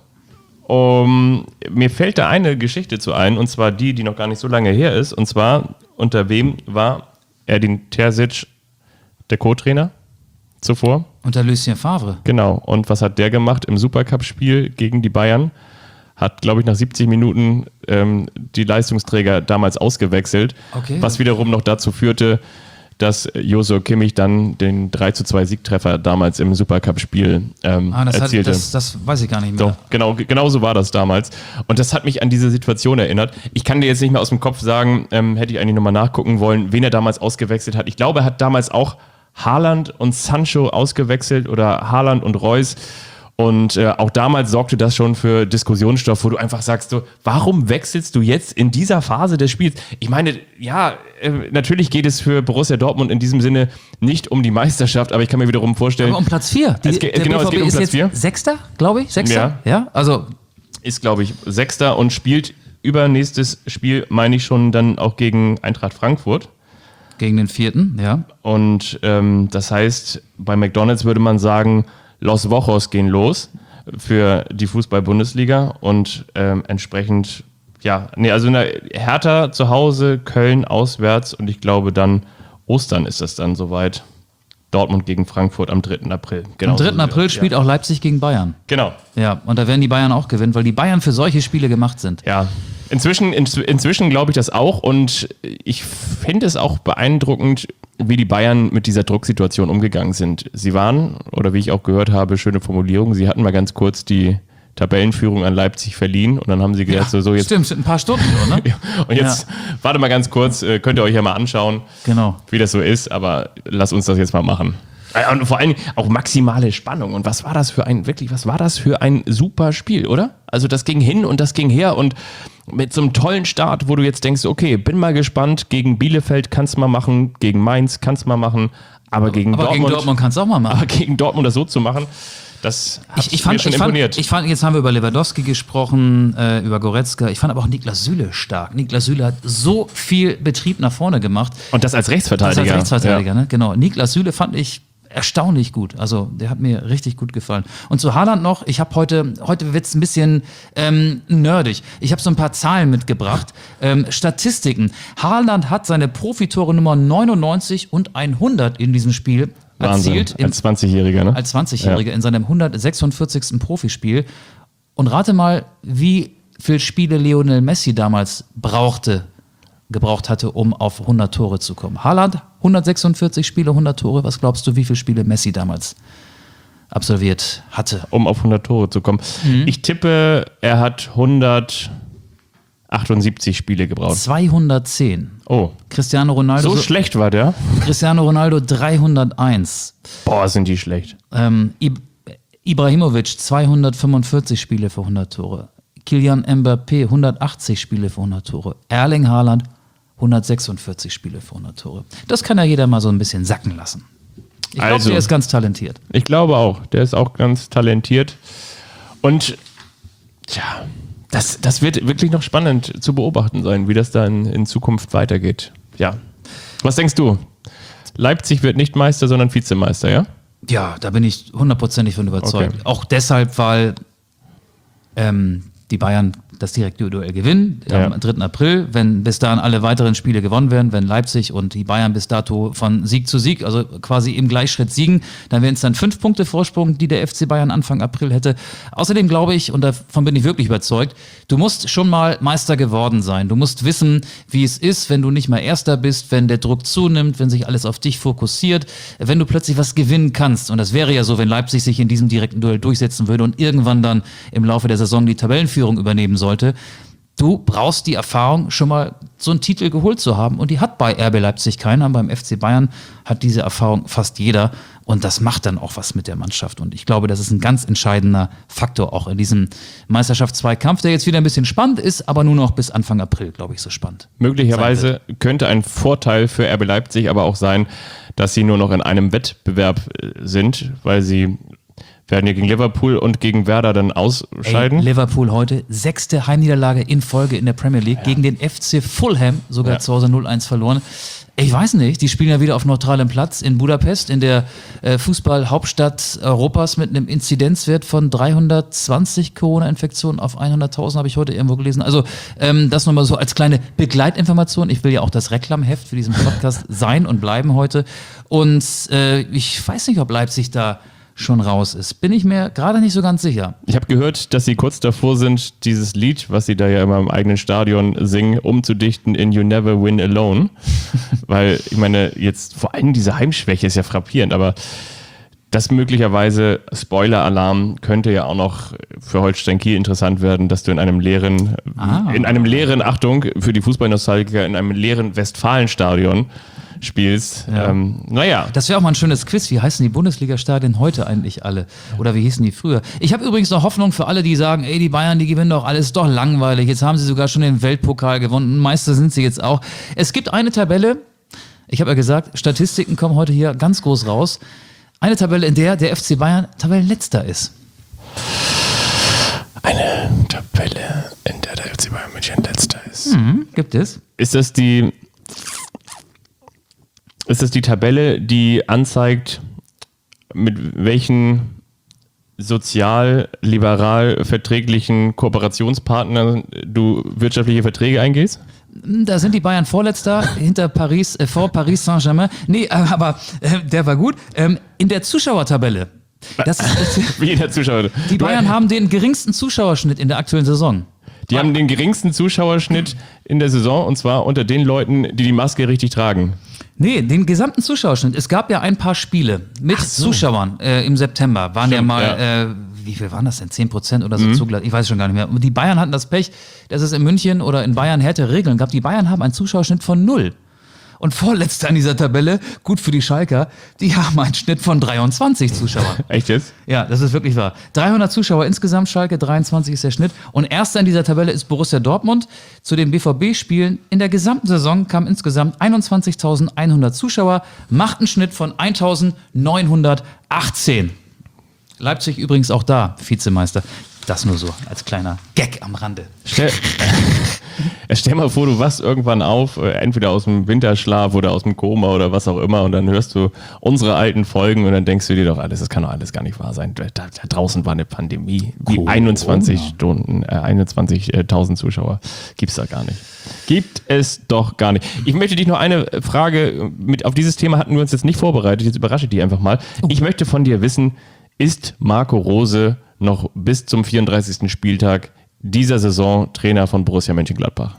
S3: Mir fällt da eine Geschichte zu ein, und zwar die noch gar nicht so lange her ist. Und zwar, unter wem war Edin Terzic der Co-Trainer? zuvor.
S2: Unter Lucien Favre.
S3: Genau. Und was hat der gemacht im Supercup-Spiel gegen die Bayern? Hat, glaube ich, nach 70 Minuten die Leistungsträger damals ausgewechselt,
S2: Okay.
S3: was wiederum noch dazu führte, dass Joshua Kimmich dann den 3:2 Siegtreffer damals im Supercup-Spiel erzielte.
S2: Das weiß ich gar nicht mehr.
S3: So, genau so war das damals. Und das hat mich an diese Situation erinnert. Ich kann dir jetzt nicht mehr aus dem Kopf sagen, hätte ich eigentlich nochmal nachgucken wollen, wen er damals ausgewechselt hat. Ich glaube, er hat damals auch Haaland und Sancho ausgewechselt oder Haaland und Reus. Und auch damals sorgte das schon für Diskussionsstoff, wo du einfach sagst, so, warum wechselst du jetzt in dieser Phase des Spiels? Ich meine, ja, natürlich geht es für Borussia Dortmund in diesem Sinne nicht um die Meisterschaft, aber ich kann mir wiederum vorstellen...
S2: Aber um Platz 4.
S3: Es geht um
S2: ist
S3: Platz 4.
S2: Jetzt Sechster, glaube ich? Sechster? Ja, also...
S3: Ist, glaube ich, Sechster und spielt übernächstes Spiel, meine ich schon, dann auch gegen Eintracht Frankfurt.
S2: Gegen den 4., ja.
S3: Und das heißt, bei McDonald's würde man sagen, Los Wochos gehen los für die Fußball-Bundesliga und entsprechend, also Hertha zu Hause, Köln auswärts und ich glaube dann Ostern ist es dann soweit. Dortmund gegen Frankfurt am 3. April. Genau
S2: am 3. April spielt auch Leipzig gegen Bayern.
S3: Genau.
S2: Ja, und da werden die Bayern auch gewinnen, weil die Bayern für solche Spiele gemacht sind.
S3: Ja, inzwischen glaube ich das auch und ich finde es auch beeindruckend, wie die Bayern mit dieser Drucksituation umgegangen sind. Sie waren, oder wie ich auch gehört habe, schöne Formulierung, sie hatten mal ganz kurz die Tabellenführung an Leipzig verliehen und dann haben sie gedacht, so jetzt...
S2: Stimmt, ein paar Stunden nur, ne?
S3: Und jetzt, warte mal ganz kurz, könnt ihr euch ja mal anschauen,
S2: Genau.
S3: wie das so ist, aber lasst uns das jetzt mal machen. Und vor allem auch maximale Spannung. Und was war das für ein super Spiel, oder? Also das ging hin und das ging her und mit so einem tollen Start, wo du jetzt denkst, okay, bin mal gespannt, gegen Bielefeld kannst du mal machen, gegen Mainz kannst du mal machen, aber gegen Dortmund
S2: kannst du auch mal machen.
S3: Aber gegen Dortmund das so zu machen, das hat mir schon imponiert.
S2: Ich fand, jetzt haben wir über Lewandowski gesprochen, über Goretzka. Ich fand aber auch Niklas Süle stark. Niklas Süle hat so viel Betrieb nach vorne gemacht.
S3: Und das als Rechtsverteidiger.
S2: Ne? Genau. Niklas Süle fand ich erstaunlich gut. Also der hat mir richtig gut gefallen. Und zu Haaland noch, ich habe heute wird es ein bisschen nerdig. Ich habe so ein paar Zahlen mitgebracht. Statistiken. Haaland hat seine Profitore Nummer 99 und 100 in diesem Spiel erzielt.
S3: Als 20-Jähriger, ne?
S2: Als 20-Jähriger in seinem 146. Profispiel. Und rate mal, wie viele Spiele Lionel Messi damals gebraucht hatte, um auf 100 Tore zu kommen. Haaland, 146 Spiele, 100 Tore. Was glaubst du, wie viele Spiele Messi damals absolviert hatte?
S3: Um auf 100 Tore zu kommen. Ich tippe, er hat 178 Spiele gebraucht.
S2: 210.
S3: Oh.
S2: Cristiano Ronaldo.
S3: So schlecht war der?
S2: Cristiano Ronaldo 301.
S3: Boah, sind die schlecht.
S2: Ibrahimovic 245 Spiele für 100 Tore. Kylian Mbappé 180 Spiele für 100 Tore. Erling Haaland 146 Spiele für 100 Tore. Das kann ja jeder mal so ein bisschen sacken lassen. Ich glaube, der ist ganz talentiert.
S3: Ich glaube auch. Der ist auch ganz talentiert. Und das wird wirklich noch spannend zu beobachten sein, wie das dann in Zukunft weitergeht. Ja. Was denkst du? Leipzig wird nicht Meister, sondern Vizemeister, ja?
S2: Ja, da bin ich 100% von überzeugt.
S3: Okay.
S2: Auch deshalb, weil die Bayern das direkte Duell gewinnen am 3. April. Wenn bis dahin alle weiteren Spiele gewonnen werden, wenn Leipzig und die Bayern bis dato von Sieg zu Sieg, also quasi im Gleichschritt siegen, dann wären es dann 5 Punkte Vorsprung, die der FC Bayern Anfang April hätte. Außerdem glaube ich, und davon bin ich wirklich überzeugt, du musst schon mal Meister geworden sein. Du musst wissen, wie es ist, wenn du nicht mal Erster bist, wenn der Druck zunimmt, wenn sich alles auf dich fokussiert, wenn du plötzlich was gewinnen kannst. Und das wäre ja so, wenn Leipzig sich in diesem direkten Duell durchsetzen würde und irgendwann dann im Laufe der Saison die Tabellenführung übernehmen sollte. Du brauchst die Erfahrung, schon mal so einen Titel geholt zu haben. Und die hat bei RB Leipzig keiner. Beim FC Bayern hat diese Erfahrung fast jeder. Und das macht dann auch was mit der Mannschaft. Und ich glaube, das ist ein ganz entscheidender Faktor auch in diesem Meisterschaftszweikampf, der jetzt wieder ein bisschen spannend ist, aber nur noch bis Anfang April, glaube ich, so spannend.
S3: Möglicherweise könnte ein Vorteil für RB Leipzig aber auch sein, dass sie nur noch in einem Wettbewerb sind, weil sie werden ja gegen Liverpool und gegen Werder dann ausscheiden.
S2: Liverpool heute 6. Heimniederlage in Folge in der Premier League gegen den FC Fulham, sogar zu Hause 0-1 verloren. Ich weiß nicht, die spielen ja wieder auf neutralem Platz in Budapest, in der Fußballhauptstadt Europas mit einem Inzidenzwert von 320 Corona-Infektionen auf 100.000, habe ich heute irgendwo gelesen. Also das nochmal so als kleine Begleitinformation. Ich will ja auch das Reklamheft für diesen Podcast sein und bleiben heute. Und ich weiß nicht, ob Leipzig da schon raus ist. Bin ich mir gerade nicht so ganz sicher.
S3: Ich habe gehört, dass sie kurz davor sind, dieses Lied, was sie da ja immer im eigenen Stadion singen, umzudichten in You Never Win Alone. Weil, ich meine, jetzt vor allem diese Heimschwäche ist ja frappierend, aber das möglicherweise, Spoiler-Alarm, könnte ja auch noch für Holstein Kiel interessant werden, dass du in einem leeren, Achtung, für die Fußballnostalgiker, in einem leeren Westfalenstadion spielst.
S2: Ja.
S3: Naja.
S2: Das wäre auch mal ein schönes Quiz. Wie heißen die Bundesliga-Stadien heute eigentlich alle? Oder wie hießen die früher? Ich habe übrigens noch Hoffnung für alle, die sagen, ey, die Bayern, die gewinnen doch alles, ist doch langweilig. Jetzt haben sie sogar schon den Weltpokal gewonnen. Meister sind sie jetzt auch. Es gibt eine Tabelle, ich habe ja gesagt, Statistiken kommen heute hier ganz groß raus. Eine Tabelle, in der der FC Bayern Tabellenletzter ist.
S3: Eine Tabelle, in der der FC Bayern München letzter ist.
S2: Gibt es?
S3: Ist das die Tabelle, die anzeigt, mit welchen sozial-liberal verträglichen Kooperationspartnern du wirtschaftliche Verträge eingehst?
S2: Da sind die Bayern Vorletzter hinter Paris, vor Paris Saint-Germain. Nee, aber der war gut. In der Zuschauertabelle.
S3: Wie in der Zuschauer.
S2: Die Bayern haben den geringsten Zuschauerschnitt in der aktuellen Saison.
S3: Die haben den geringsten Zuschauerschnitt in der Saison, und zwar unter den Leuten, die die Maske richtig tragen.
S2: Nee, den gesamten Zuschauerschnitt. Es gab ja ein paar Spiele mit Zuschauern im September. Waren ja mal, wie viel waren das denn? 10% oder so zugelassen? Ich weiß schon gar nicht mehr. Und die Bayern hatten das Pech, dass es in München oder in Bayern härtere Regeln gab. Die Bayern haben einen Zuschauerschnitt von 0. Und vorletzter in dieser Tabelle, gut für die Schalker, die haben einen Schnitt von 23 Zuschauern.
S3: Echt jetzt?
S2: Ja, das ist wirklich wahr. 300 Zuschauer insgesamt, Schalke, 23 ist der Schnitt. Und erster in dieser Tabelle ist Borussia Dortmund. Zu den BVB-Spielen in der gesamten Saison kamen insgesamt 21.100 Zuschauer, macht einen Schnitt von 1.918. Leipzig übrigens auch da, Vizemeister. Das nur so als kleiner Gag am Rande.
S3: Stell mal vor, du wachst irgendwann auf, entweder aus dem Winterschlaf oder aus dem Koma oder was auch immer, und dann hörst du unsere alten Folgen und dann denkst du dir doch, das kann doch alles gar nicht wahr sein. Da draußen war eine Pandemie. Die 21.000 Zuschauer gibt's da gar nicht. Gibt es doch gar nicht. Ich möchte dich noch eine Frage auf dieses Thema hatten wir uns jetzt nicht vorbereitet, jetzt überrasche ich dich einfach mal. Ich möchte von dir wissen, ist Marco Rose noch bis zum 34. Spieltag dieser Saison Trainer von Borussia Mönchengladbach?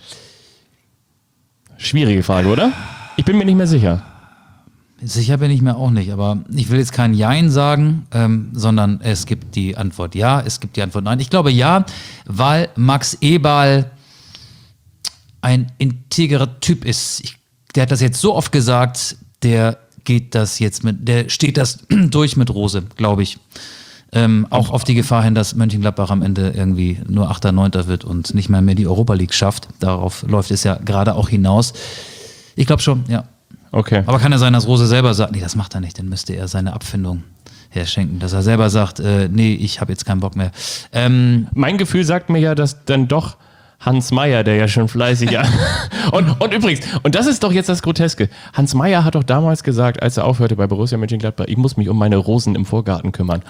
S3: Schwierige Frage, oder? Ich bin mir nicht mehr sicher.
S2: Sicher bin ich mir auch nicht, aber ich will jetzt kein Jein sagen, sondern es gibt die Antwort ja, es gibt die Antwort nein. Ich glaube ja, weil Max Eberl ein integrer Typ ist. Der hat das jetzt so oft gesagt, der steht das durch mit Rose, glaube ich. Auch auf die Gefahr hin, dass Mönchengladbach am Ende irgendwie nur 8., 9. wird und nicht mehr die Europa League schafft. Darauf läuft es ja gerade auch hinaus. Ich glaube schon, ja.
S3: Okay.
S2: Aber kann ja sein, dass Rose selber sagt, nee, das macht er nicht, dann müsste er seine Abfindung herschenken. Dass er selber sagt, nee, ich habe jetzt keinen Bock mehr.
S3: Mein Gefühl sagt mir ja, dass dann doch Hans Meyer, der ja schon fleißig und übrigens, und das ist doch jetzt das Groteske, Hans Meyer hat doch damals gesagt, als er aufhörte bei Borussia Mönchengladbach, ich muss mich um meine Rosen im Vorgarten kümmern.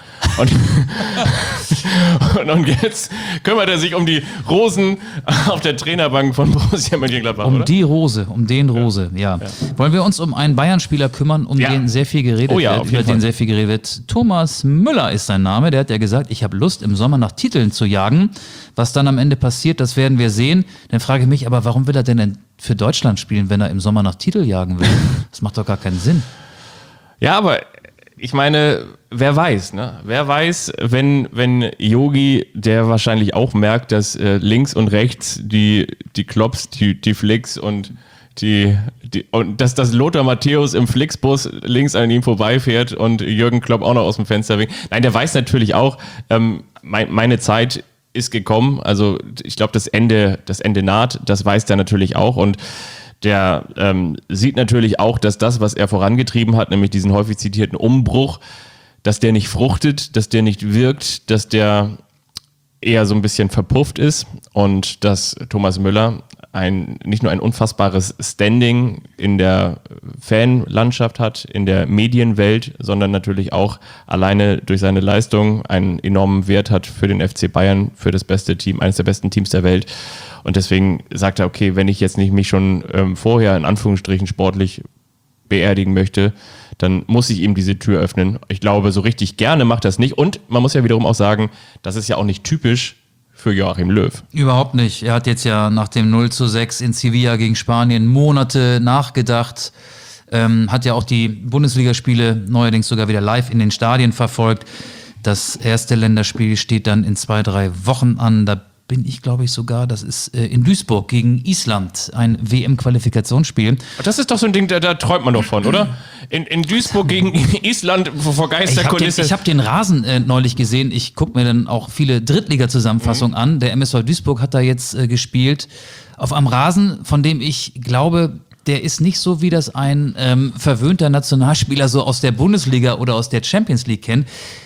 S3: Und jetzt kümmert er sich um die Rosen auf der Trainerbank von Borussia Mönchengladbach, oder?
S2: Um den Rose, ja. Wollen wir uns um einen Bayern-Spieler kümmern, den sehr viel geredet wird? Thomas Müller ist sein Name, der hat ja gesagt, ich habe Lust, im Sommer nach Titeln zu jagen. Was dann am Ende passiert, das werden wir sehen. Dann frage ich mich, aber warum will er denn für Deutschland spielen, wenn er im Sommer nach Titel jagen will? Das macht doch gar keinen Sinn.
S3: Ja, aber ich meine, wer weiß, ne? Wer weiß, wenn Yogi, der wahrscheinlich auch merkt, dass links und rechts die Klopps, die Flicks und dass das Lothar Matthäus im Flixbus links an ihm vorbeifährt und Jürgen Klopp auch noch aus dem Fenster winkt. Nein, der weiß natürlich auch, meine Zeit ist gekommen, also ich glaube, das Ende naht, das weiß der natürlich auch, und der sieht natürlich auch, dass das, was er vorangetrieben hat, nämlich diesen häufig zitierten Umbruch, dass der nicht fruchtet, dass der nicht wirkt, dass der eher so ein bisschen verpufft ist und dass Thomas Müller nicht nur ein unfassbares Standing in der Fanlandschaft hat, in der Medienwelt, sondern natürlich auch alleine durch seine Leistung einen enormen Wert hat für den FC Bayern, für das beste Team, eines der besten Teams der Welt. Und deswegen sagt er, okay, wenn ich jetzt nicht mich schon vorher in Anführungsstrichen sportlich beerdigen möchte, dann muss ich ihm diese Tür öffnen. Ich glaube, so richtig gerne macht er es nicht. Und man muss ja wiederum auch sagen, das ist ja auch nicht typisch für Joachim Löw.
S2: Überhaupt nicht. Er hat jetzt ja nach dem 0:6 in Sevilla gegen Spanien Monate nachgedacht, hat ja auch die Bundesligaspiele neuerdings sogar wieder live in den Stadien verfolgt. Das erste Länderspiel steht dann in 2-3 Wochen an. Da bin ich, glaube ich, sogar, das ist in Duisburg gegen Island, ein WM-Qualifikationsspiel.
S3: Das ist doch so ein Ding, da träumt man doch von, oder? In Duisburg gegen Island vor Geisterkulisse.
S2: Ich hab den Rasen neulich gesehen. Ich gucke mir dann auch viele Drittliga-Zusammenfassungen an. Der MSV Duisburg hat da jetzt gespielt auf einem Rasen, von dem ich glaube, der ist nicht so, wie das ein verwöhnter Nationalspieler so aus der Bundesliga oder aus der Champions League kennt.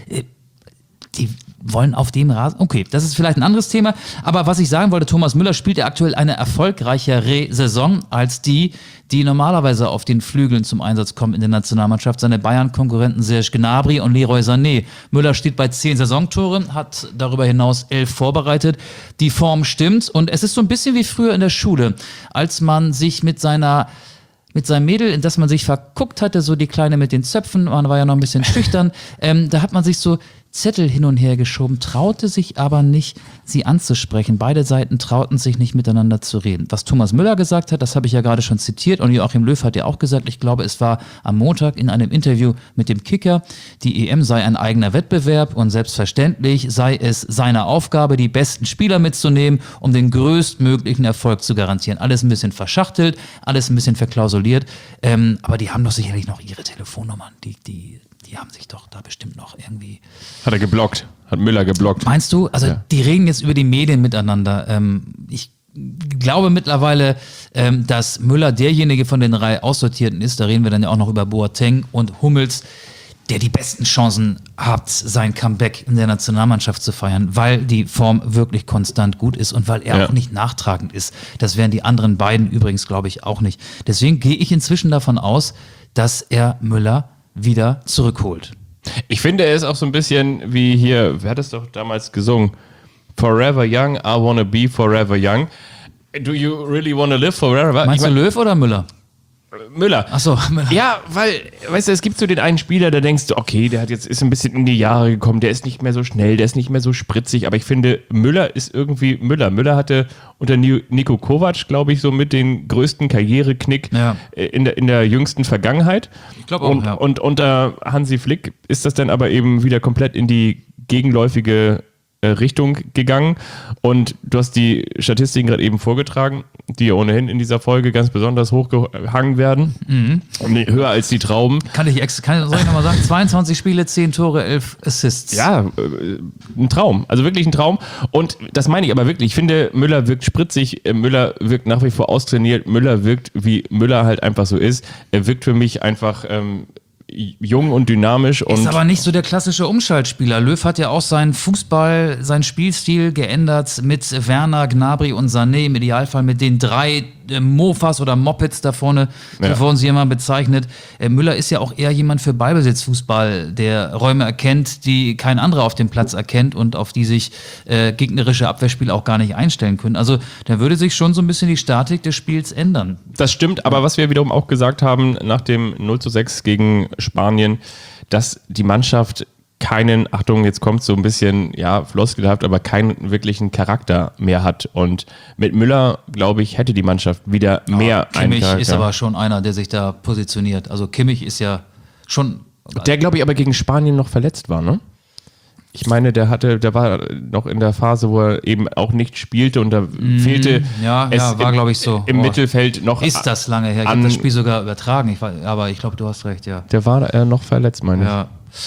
S2: Die wollen auf dem Rasen. Okay, das ist vielleicht ein anderes Thema. Aber was ich sagen wollte, Thomas Müller spielt ja aktuell eine erfolgreichere Saison als die normalerweise auf den Flügeln zum Einsatz kommen in der Nationalmannschaft. Seine Bayern-Konkurrenten Serge Gnabry und Leroy Sané. Müller steht bei 10 Saisontoren, hat darüber hinaus 11 vorbereitet. Die Form stimmt und es ist so ein bisschen wie früher in der Schule, als man sich mit seinem Mädel, in das man sich verguckt hatte, so die Kleine mit den Zöpfen, man war ja noch ein bisschen schüchtern, da hat man sich so Zettel hin und her geschoben, traute sich aber nicht, sie anzusprechen. Beide Seiten trauten sich nicht miteinander zu reden. Was Thomas Müller gesagt hat, das habe ich ja gerade schon zitiert und Joachim Löw hat ja auch gesagt, ich glaube, es war am Montag in einem Interview mit dem Kicker, die EM sei ein eigener Wettbewerb und selbstverständlich sei es seine Aufgabe, die besten Spieler mitzunehmen, um den größtmöglichen Erfolg zu garantieren. Alles ein bisschen verschachtelt, alles ein bisschen verklausuliert, aber die haben doch sicherlich noch ihre Telefonnummern, die haben sich doch da bestimmt noch irgendwie...
S3: Hat er geblockt, hat Müller geblockt.
S2: Meinst du? Also die reden jetzt über die Medien miteinander. Ich glaube mittlerweile, dass Müller derjenige von den 3 Aussortierten ist, da reden wir dann ja auch noch über Boateng und Hummels, der die besten Chancen hat, sein Comeback in der Nationalmannschaft zu feiern, weil die Form wirklich konstant gut ist und weil er auch nicht nachtragend ist. Das wären die anderen beiden übrigens, glaube ich, auch nicht. Deswegen gehe ich inzwischen davon aus, dass er Müller wieder zurückholt.
S3: Ich finde, er ist auch so ein bisschen wie hier, wer hat es doch damals gesungen? Forever young, I wanna be forever young. Do you really wanna live forever?
S2: Meinst du Löw oder Müller?
S3: Müller.
S2: Ach so, Müller.
S3: Ja, weil, weißt du, es gibt so den einen Spieler, da denkst du, okay, der ist ein bisschen in die Jahre gekommen, der ist nicht mehr so schnell, der ist nicht mehr so spritzig, aber ich finde, Müller ist irgendwie Müller. Müller hatte unter Niko Kovac, glaube ich, so mit den größten Karriereknick in der jüngsten Vergangenheit.
S2: Ich glaube auch, ja.
S3: Und unter Hansi Flick ist das dann aber eben wieder komplett in die gegenläufige Richtung gegangen und du hast die Statistiken gerade eben vorgetragen, die ja ohnehin in dieser Folge ganz besonders hochgehangen werden. Höher als die Trauben.
S2: Soll ich nochmal sagen? 22 Spiele, 10 Tore, 11 Assists.
S3: Ja, ein Traum. Also wirklich ein Traum. Und das meine ich aber wirklich. Ich finde, Müller wirkt spritzig, Müller wirkt nach wie vor austrainiert, Müller wirkt, wie Müller halt einfach so ist. Er wirkt für mich einfach jung und dynamisch.
S2: Ist aber nicht so der klassische Umschaltspieler. Löw hat ja auch seinen Fußball, seinen Spielstil geändert mit Werner, Gnabry und Sané, im Idealfall mit den 3 Mofas oder Mopeds da vorne, so wurden sie immer bezeichnet. Müller ist ja auch eher jemand für Ballbesitzfußball, der Räume erkennt, die kein anderer auf dem Platz erkennt und auf die sich gegnerische Abwehrspieler auch gar nicht einstellen können. Also da würde sich schon so ein bisschen die Statik des Spiels ändern.
S3: Das stimmt, aber was wir wiederum auch gesagt haben nach dem 0:6 gegen Spanien, dass die Mannschaft keinen, Achtung, jetzt kommt so ein bisschen, ja, floskelhaft, aber keinen wirklichen Charakter mehr hat. Und mit Müller, glaube ich, hätte die Mannschaft wieder mehr einen Charakter.
S2: Kimmich ist aber schon einer, der sich da positioniert. Also Kimmich ist ja schon...
S3: Der, glaube ich, aber gegen Spanien noch verletzt war, ne? Ich meine, der war noch in der Phase, wo er eben auch nicht spielte und da fehlte es
S2: war, glaube ich, so.
S3: Im Mittelfeld noch.
S2: Ist das lange her? Ich habe das Spiel sogar übertragen, aber ich glaube, du hast recht, ja.
S3: Der war noch verletzt, meine ich.
S2: Ja.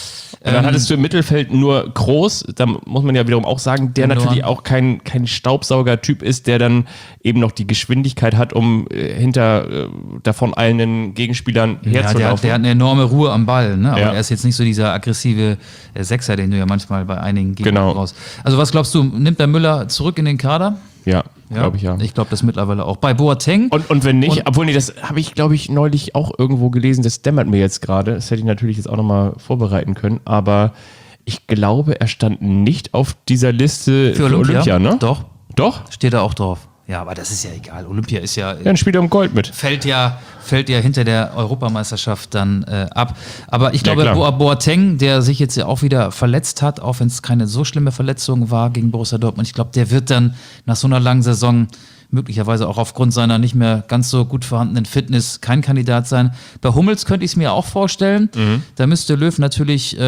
S3: Und dann hattest du im Mittelfeld nur Kroos, da muss man ja wiederum auch sagen, der natürlich auch kein Staubsauger-Typ ist, der dann eben noch die Geschwindigkeit hat, um hinter davon eilenden Gegenspielern herzulaufen.
S2: Der hat eine enorme Ruhe am Ball, ne? Aber
S3: Ja.
S2: er ist jetzt nicht so dieser aggressive Sechser, den du ja manchmal bei einigen Gegnern brauchst. Also was glaubst du, nimmt der Müller zurück in den Kader?
S3: Ja, glaube ich ja.
S2: Ich glaube das mittlerweile auch. Bei Boateng.
S3: Und wenn nicht, obwohl, nee, das habe ich, glaube ich, neulich auch irgendwo gelesen, das dämmert mir jetzt gerade, das hätte ich natürlich jetzt auch nochmal vorbereiten können, aber ich glaube, er stand nicht auf dieser Liste
S2: Für Olympia,
S3: ne?
S2: Doch, steht da auch drauf. Ja, aber das ist ja egal. Olympia ist ja...
S3: Dann spielt er um Gold mit.
S2: Fällt ja hinter der Europameisterschaft dann ab. Aber ich glaube,
S3: klar.
S2: Boateng, der sich jetzt ja auch wieder verletzt hat, auch wenn es keine so schlimme Verletzung war gegen Borussia Dortmund, ich glaube, der wird dann nach so einer langen Saison möglicherweise auch aufgrund seiner nicht mehr ganz so gut vorhandenen Fitness kein Kandidat sein. Bei Hummels könnte ich es mir auch vorstellen. Da müsste Löw natürlich...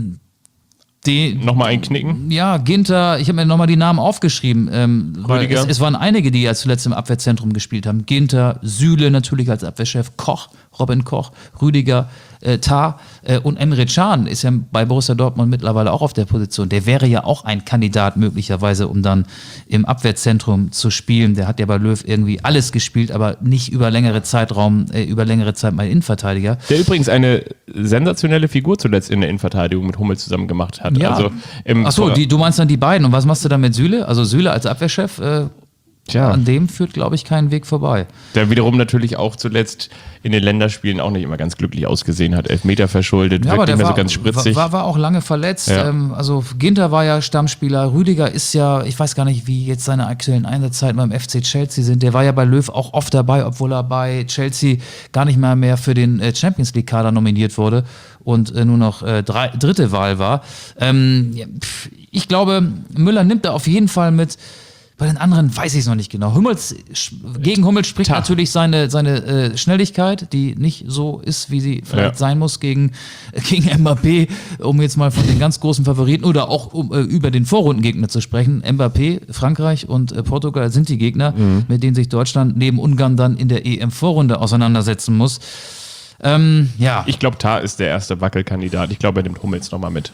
S3: Nochmal einknicken?
S2: Ja, Ginter, ich habe mir nochmal die Namen aufgeschrieben, weil
S3: Rüdiger.
S2: es waren einige, die ja zuletzt im Abwehrzentrum gespielt haben. Ginter, Süle natürlich als Abwehrchef, Koch, Robin Koch, Rüdiger, Tah und Emre Can ist ja bei Borussia Dortmund mittlerweile auch auf der Position. Der wäre ja auch ein Kandidat möglicherweise, um dann im Abwehrzentrum zu spielen. Der hat ja bei Löw irgendwie alles gespielt, aber nicht über längere Zeit mal Innenverteidiger.
S3: Der übrigens eine sensationelle Figur zuletzt in der Innenverteidigung mit Hummels zusammen gemacht hat.
S2: Ja.
S3: Also
S2: Achso, du meinst dann die beiden. Und was machst du dann mit Süle? Also Süle als Abwehrchef, an dem führt, glaube ich, kein Weg vorbei.
S3: Der wiederum natürlich auch zuletzt in den Länderspielen auch nicht immer ganz glücklich ausgesehen hat. Elfmeter verschuldet,
S2: Ja,
S3: wirkt
S2: aber der
S3: nicht mehr
S2: war,
S3: so ganz spritzig.
S2: war auch lange verletzt.
S3: Ja.
S2: Also Ginter war ja Stammspieler. Rüdiger ist ja, ich weiß gar nicht, wie jetzt seine aktuellen Einsatzzeiten beim FC Chelsea sind. Der war ja bei Löw auch oft dabei, obwohl er bei Chelsea gar nicht mehr für den Champions League-Kader nominiert wurde und nur noch dritte Wahl war. Ich glaube, Müller nimmt da auf jeden Fall mit. Bei den anderen weiß ich es noch nicht genau. Gegen Hummels spricht natürlich seine Schnelligkeit, die nicht so ist, wie sie vielleicht sein muss gegen Mbappé, um jetzt mal von den ganz großen Favoriten oder auch über den Vorrundengegner zu sprechen. Mbappé, Frankreich und Portugal sind die Gegner, mit denen sich Deutschland neben Ungarn dann in der EM-Vorrunde auseinandersetzen muss.
S3: Ich glaube, Tah ist der erste Wackelkandidat. Ich glaube, er nimmt Hummels nochmal mit.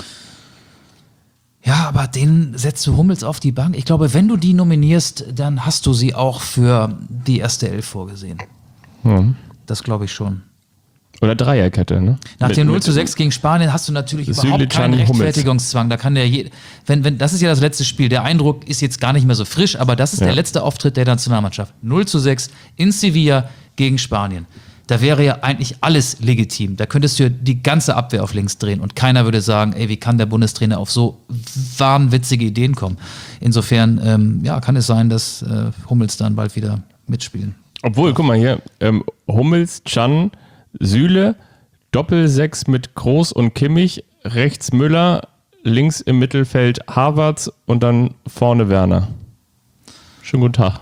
S2: Ja, aber den setzt du Hummels auf die Bank. Ich glaube, wenn du die nominierst, dann hast du sie auch für die erste Elf vorgesehen. Das glaube ich schon.
S3: Oder Dreierkette, ne?
S2: Nach dem 0:6 gegen Spanien hast du natürlich überhaupt keinen Rechtfertigungszwang. Da kann wenn das ist ja das letzte Spiel. Der Eindruck ist jetzt gar nicht mehr so frisch, aber das ist der letzte Auftritt der Nationalmannschaft. 0:6 in Sevilla gegen Spanien. Da wäre ja eigentlich alles legitim. Da könntest du die ganze Abwehr auf links drehen und keiner würde sagen, ey, wie kann der Bundestrainer auf so wahnwitzige Ideen kommen? Insofern, kann es sein, dass Hummels dann bald wieder mitspielen.
S3: Obwohl, guck mal hier, Hummels, Can, Süle, Doppel-6 mit Kroos und Kimmich, rechts Müller, links im Mittelfeld Havertz und dann vorne Werner. Schönen guten Tag.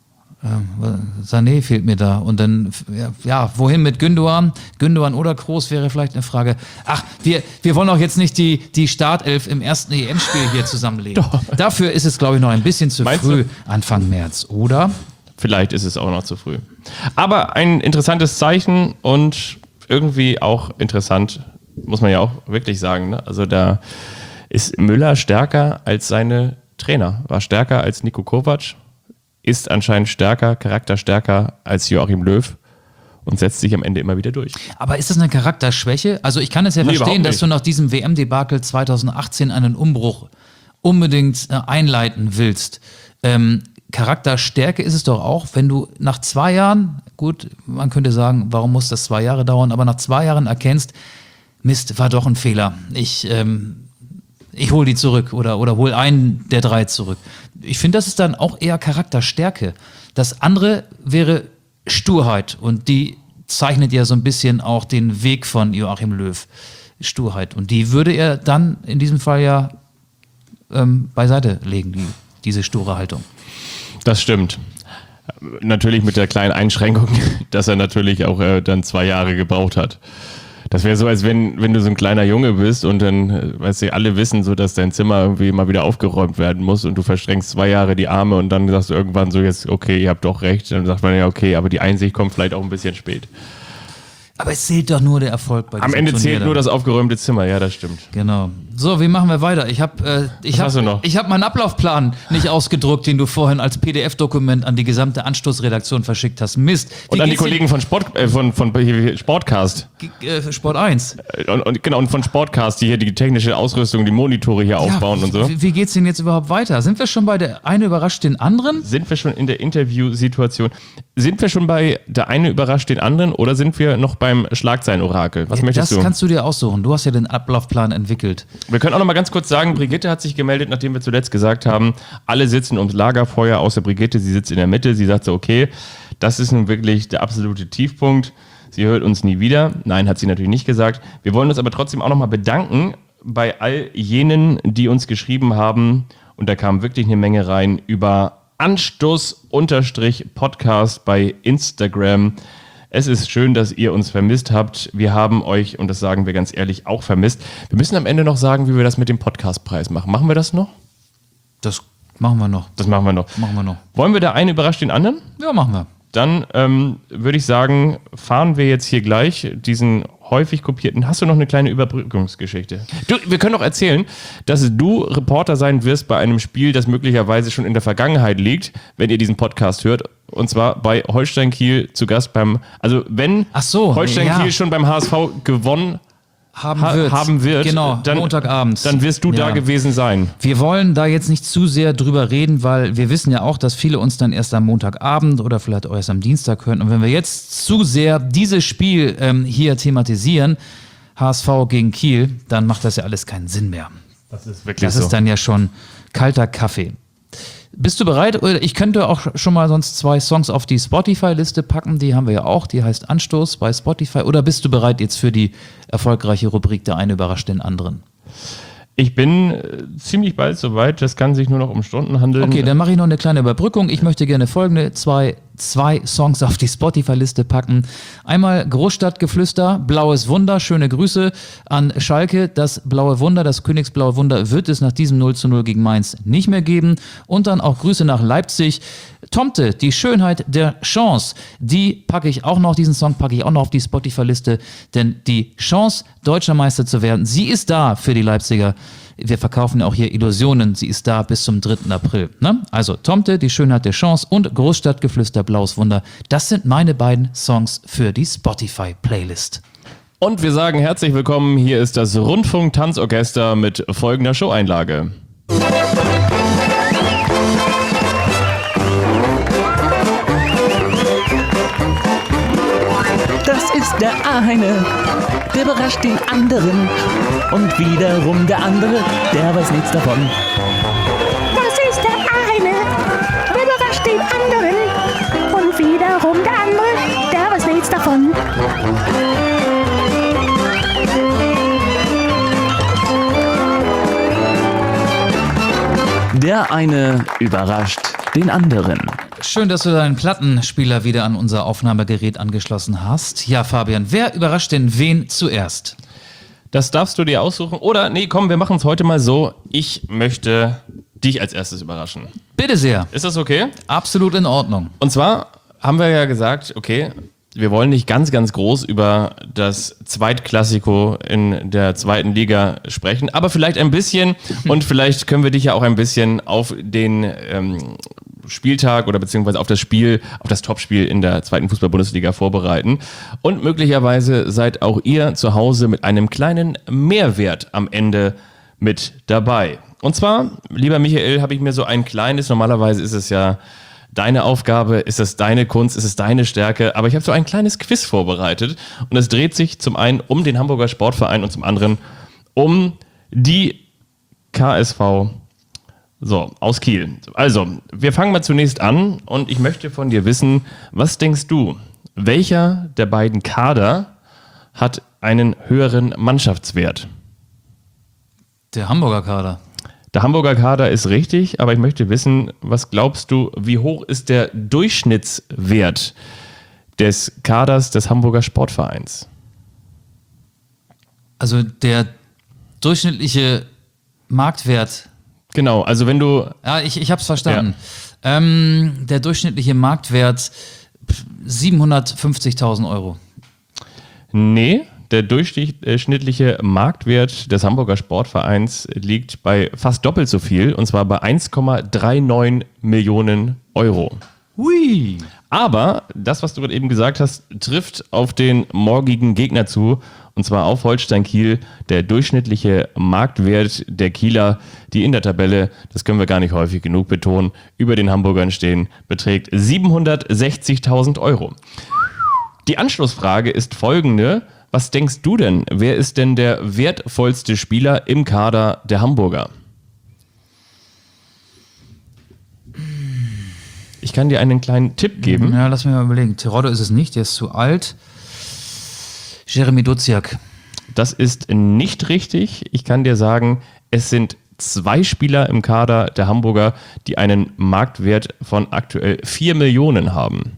S2: Sané fehlt mir da. Und dann, wohin mit Gündoğan? Gündoğan oder Kroos wäre vielleicht eine Frage. Ach, wir wollen auch jetzt nicht die Startelf im ersten EM-Spiel hier zusammenlegen. Doch. Dafür ist es, glaube ich, noch ein bisschen zu früh, Anfang März, oder?
S3: Vielleicht ist es auch noch zu früh. Aber ein interessantes Zeichen und irgendwie auch interessant, muss man ja auch wirklich sagen. Ne? Also da ist Müller stärker als seine Trainer, war stärker als Niko Kovac, ist anscheinend charakterstärker als Joachim Löw und setzt sich am Ende immer wieder durch.
S2: Aber ist das eine Charakterschwäche? Also ich kann es ja verstehen, dass du nach diesem WM-Debakel 2018 einen Umbruch unbedingt einleiten willst. Charakterstärke ist es doch auch, wenn du nach 2 Jahren, gut, man könnte sagen, warum muss das 2 Jahre dauern, aber nach 2 Jahren erkennst, Mist, war doch ein Fehler. Ich hole die zurück oder hol einen der 3 zurück. Ich finde, das ist dann auch eher Charakterstärke. Das andere wäre Sturheit und die zeichnet ja so ein bisschen auch den Weg von Joachim Löw. Sturheit. Und die würde er dann in diesem Fall ja beiseite legen, diese sture Haltung.
S3: Das stimmt. Natürlich mit der kleinen Einschränkung, dass er natürlich auch dann 2 Jahre gebraucht hat. Das wäre so, als wenn du so ein kleiner Junge bist und dann, weißt du, alle wissen so, dass dein Zimmer irgendwie mal wieder aufgeräumt werden muss und du verstrengst 2 Jahre die Arme und dann sagst du irgendwann so, jetzt, okay, ihr habt doch recht. Dann sagt man ja, okay, aber die Einsicht kommt vielleicht auch ein bisschen spät.
S2: Aber es zählt doch nur der Erfolg bei diesem
S3: Am Ende
S2: Turnier
S3: zählt
S2: dann.
S3: nur das aufgeräumte Zimmer, ja, das stimmt.
S2: Genau. So, wie machen wir weiter? Ich habe
S3: hast du noch?
S2: meinen Ablaufplan nicht ausgedruckt, den du vorhin als PDF-Dokument an die gesamte Anstoßredaktion verschickt hast. Mist.
S3: Und an die Kollegen von Sportcast.
S2: Sport 1.
S3: Und von Sportcast, die hier die technische Ausrüstung, die Monitore hier aufbauen und so.
S2: Wie geht's denn jetzt überhaupt weiter? Sind wir schon bei der eine überrascht den anderen?
S3: Sind wir schon in der Interviewsituation? Sind wir schon bei der eine überrascht den anderen oder sind wir noch beim Schlagzeilen-Orakel? Was möchtest
S2: Das
S3: du?
S2: kannst du dir aussuchen. Du hast ja den Ablaufplan entwickelt.
S3: Wir können auch noch mal ganz kurz sagen, Brigitte hat sich gemeldet, nachdem wir zuletzt gesagt haben, alle sitzen ums Lagerfeuer, außer Brigitte, sie sitzt in der Mitte. Sie sagt so, okay, das ist nun wirklich der absolute Tiefpunkt. Sie hört uns nie wieder. Nein, hat sie natürlich nicht gesagt. Wir wollen uns aber trotzdem auch noch mal bedanken bei all jenen, die uns geschrieben haben. Und da kam wirklich eine Menge rein über Anstoß_Podcast bei Instagram. Es ist schön, dass ihr uns vermisst habt. Wir haben euch, und das sagen wir ganz ehrlich, auch vermisst. Wir müssen am Ende noch sagen, wie wir das mit dem Podcastpreis machen. Machen wir das noch?
S2: Das machen wir noch.
S3: Das machen wir noch.
S2: Machen wir noch.
S3: Wollen wir der eine überrascht den anderen?
S2: Ja, machen wir.
S3: Dann würde ich sagen, fahren wir jetzt hier gleich diesen häufig kopierten. Hast du noch eine kleine Überbrückungsgeschichte? Wir können doch erzählen, dass du Reporter sein wirst bei einem Spiel, das möglicherweise schon in der Vergangenheit liegt, wenn ihr diesen Podcast hört. Und zwar bei Holstein Kiel zu Gast wenn
S2: Ach so,
S3: Holstein
S2: ja.
S3: Kiel schon beim HSV gewonnen
S2: Haben wird.
S3: genau,
S2: dann, Montagabends.
S3: Dann wirst du da gewesen sein.
S2: Wir wollen da jetzt nicht zu sehr drüber reden, weil wir wissen ja auch, dass viele uns dann erst am Montagabend oder vielleicht auch erst am Dienstag hören. Und wenn wir jetzt zu sehr dieses Spiel hier thematisieren, HSV gegen Kiel, dann macht das ja alles keinen Sinn mehr.
S3: Das ist wirklich
S2: Das
S3: so.
S2: ist dann ja schon kalter Kaffee. Bist du bereit? Oder ich könnte auch schon mal sonst 2 Songs auf die Spotify-Liste packen. Die haben wir ja auch. Die heißt Anstoß bei Spotify. Oder bist du bereit jetzt für die erfolgreiche Rubrik Der eine überrascht den anderen?
S3: Ich bin ziemlich bald soweit. Das kann sich nur noch um Stunden handeln.
S2: Okay, dann mache ich noch eine kleine Überbrückung. Ich möchte gerne folgende zwei Songs auf die Spotify-Liste packen. Einmal Großstadtgeflüster, Blaues Wunder, schöne Grüße an Schalke. Das Blaue Wunder, das Königsblaue Wunder wird es nach diesem 0:0 gegen Mainz nicht mehr geben. Und dann auch Grüße nach Leipzig. Tomte, die Schönheit der Chance, diesen Song packe ich auch noch auf die Spotify-Liste, denn die Chance, Deutscher Meister zu werden, sie ist da für die Leipziger. Wir verkaufen ja auch hier Illusionen. Sie ist da bis zum 3. April. Ne? Also Tomte, die Schönheit der Chance und Großstadtgeflüster, Blaues Wunder. Das sind meine beiden Songs für die Spotify-Playlist.
S3: Und wir sagen herzlich willkommen. Hier ist das Rundfunk-Tanzorchester mit folgender Showeinlage.
S1: Das ist der eine, der überrascht den anderen. Und wiederum der andere, der weiß nichts davon.
S5: Das ist der eine, der überrascht den anderen. Und wiederum der andere, der weiß nichts davon.
S1: Der eine überrascht den anderen.
S2: Schön, dass du deinen Plattenspieler wieder an unser Aufnahmegerät angeschlossen hast. Ja, Fabian, wer überrascht denn wen zuerst?
S3: Das darfst du dir aussuchen. Oder, nee, komm, wir machen es heute mal so. Ich möchte dich als erstes überraschen.
S2: Bitte sehr.
S3: Ist das okay?
S2: Absolut in Ordnung.
S3: Und zwar haben wir ja gesagt, okay, wir wollen nicht ganz, ganz groß über das Zweitklassiko in der 2. Liga sprechen, aber vielleicht ein bisschen und vielleicht können wir dich ja auch ein bisschen auf den Spieltag oder beziehungsweise auf das Spiel, auf das Topspiel in der 2. Fußball-Bundesliga vorbereiten. Und möglicherweise seid auch ihr zu Hause mit einem kleinen Mehrwert am Ende mit dabei. Und zwar, lieber Michael, habe ich mir so ein kleines, normalerweise ist es ja deine Aufgabe, ist es deine Kunst, ist es deine Stärke, aber ich habe so ein kleines Quiz vorbereitet und es dreht sich zum einen um den Hamburger Sportverein und zum anderen um die KSV aus Kiel. Also, wir fangen mal zunächst an und ich möchte von dir wissen, was denkst du, welcher der beiden Kader hat einen höheren Mannschaftswert?
S2: Der Hamburger Kader.
S3: Der Hamburger Kader ist richtig, aber ich möchte wissen, was glaubst du, wie hoch ist der Durchschnittswert des Kaders des Hamburger Sportvereins?
S2: Also der durchschnittliche Marktwert.
S3: Genau, also wenn du...
S2: Ja, ich habe es verstanden. Der durchschnittliche Marktwert 750.000 Euro.
S3: Nee, der durchschnittliche Marktwert des Hamburger Sportvereins liegt bei fast doppelt so viel, und zwar bei 1,39 Millionen Euro.
S2: Hui.
S3: Aber das, was du gerade eben gesagt hast, trifft auf den morgigen Gegner zu, und zwar auf Holstein Kiel. Der durchschnittliche Marktwert der Kieler, die in der Tabelle, das können wir gar nicht häufig genug betonen, über den Hamburgern stehen, beträgt 760.000 Euro. Die Anschlussfrage ist folgende: Was denkst du denn, wer ist denn der wertvollste Spieler im Kader der Hamburger? Ich kann dir einen kleinen Tipp geben.
S2: Ja, lass mich mal überlegen. Terodde ist es nicht, der ist zu alt. Jeremy Duziak.
S3: Das ist nicht richtig. Ich kann dir sagen, es sind 2 Spieler im Kader der Hamburger, die einen Marktwert von aktuell 4 Millionen haben.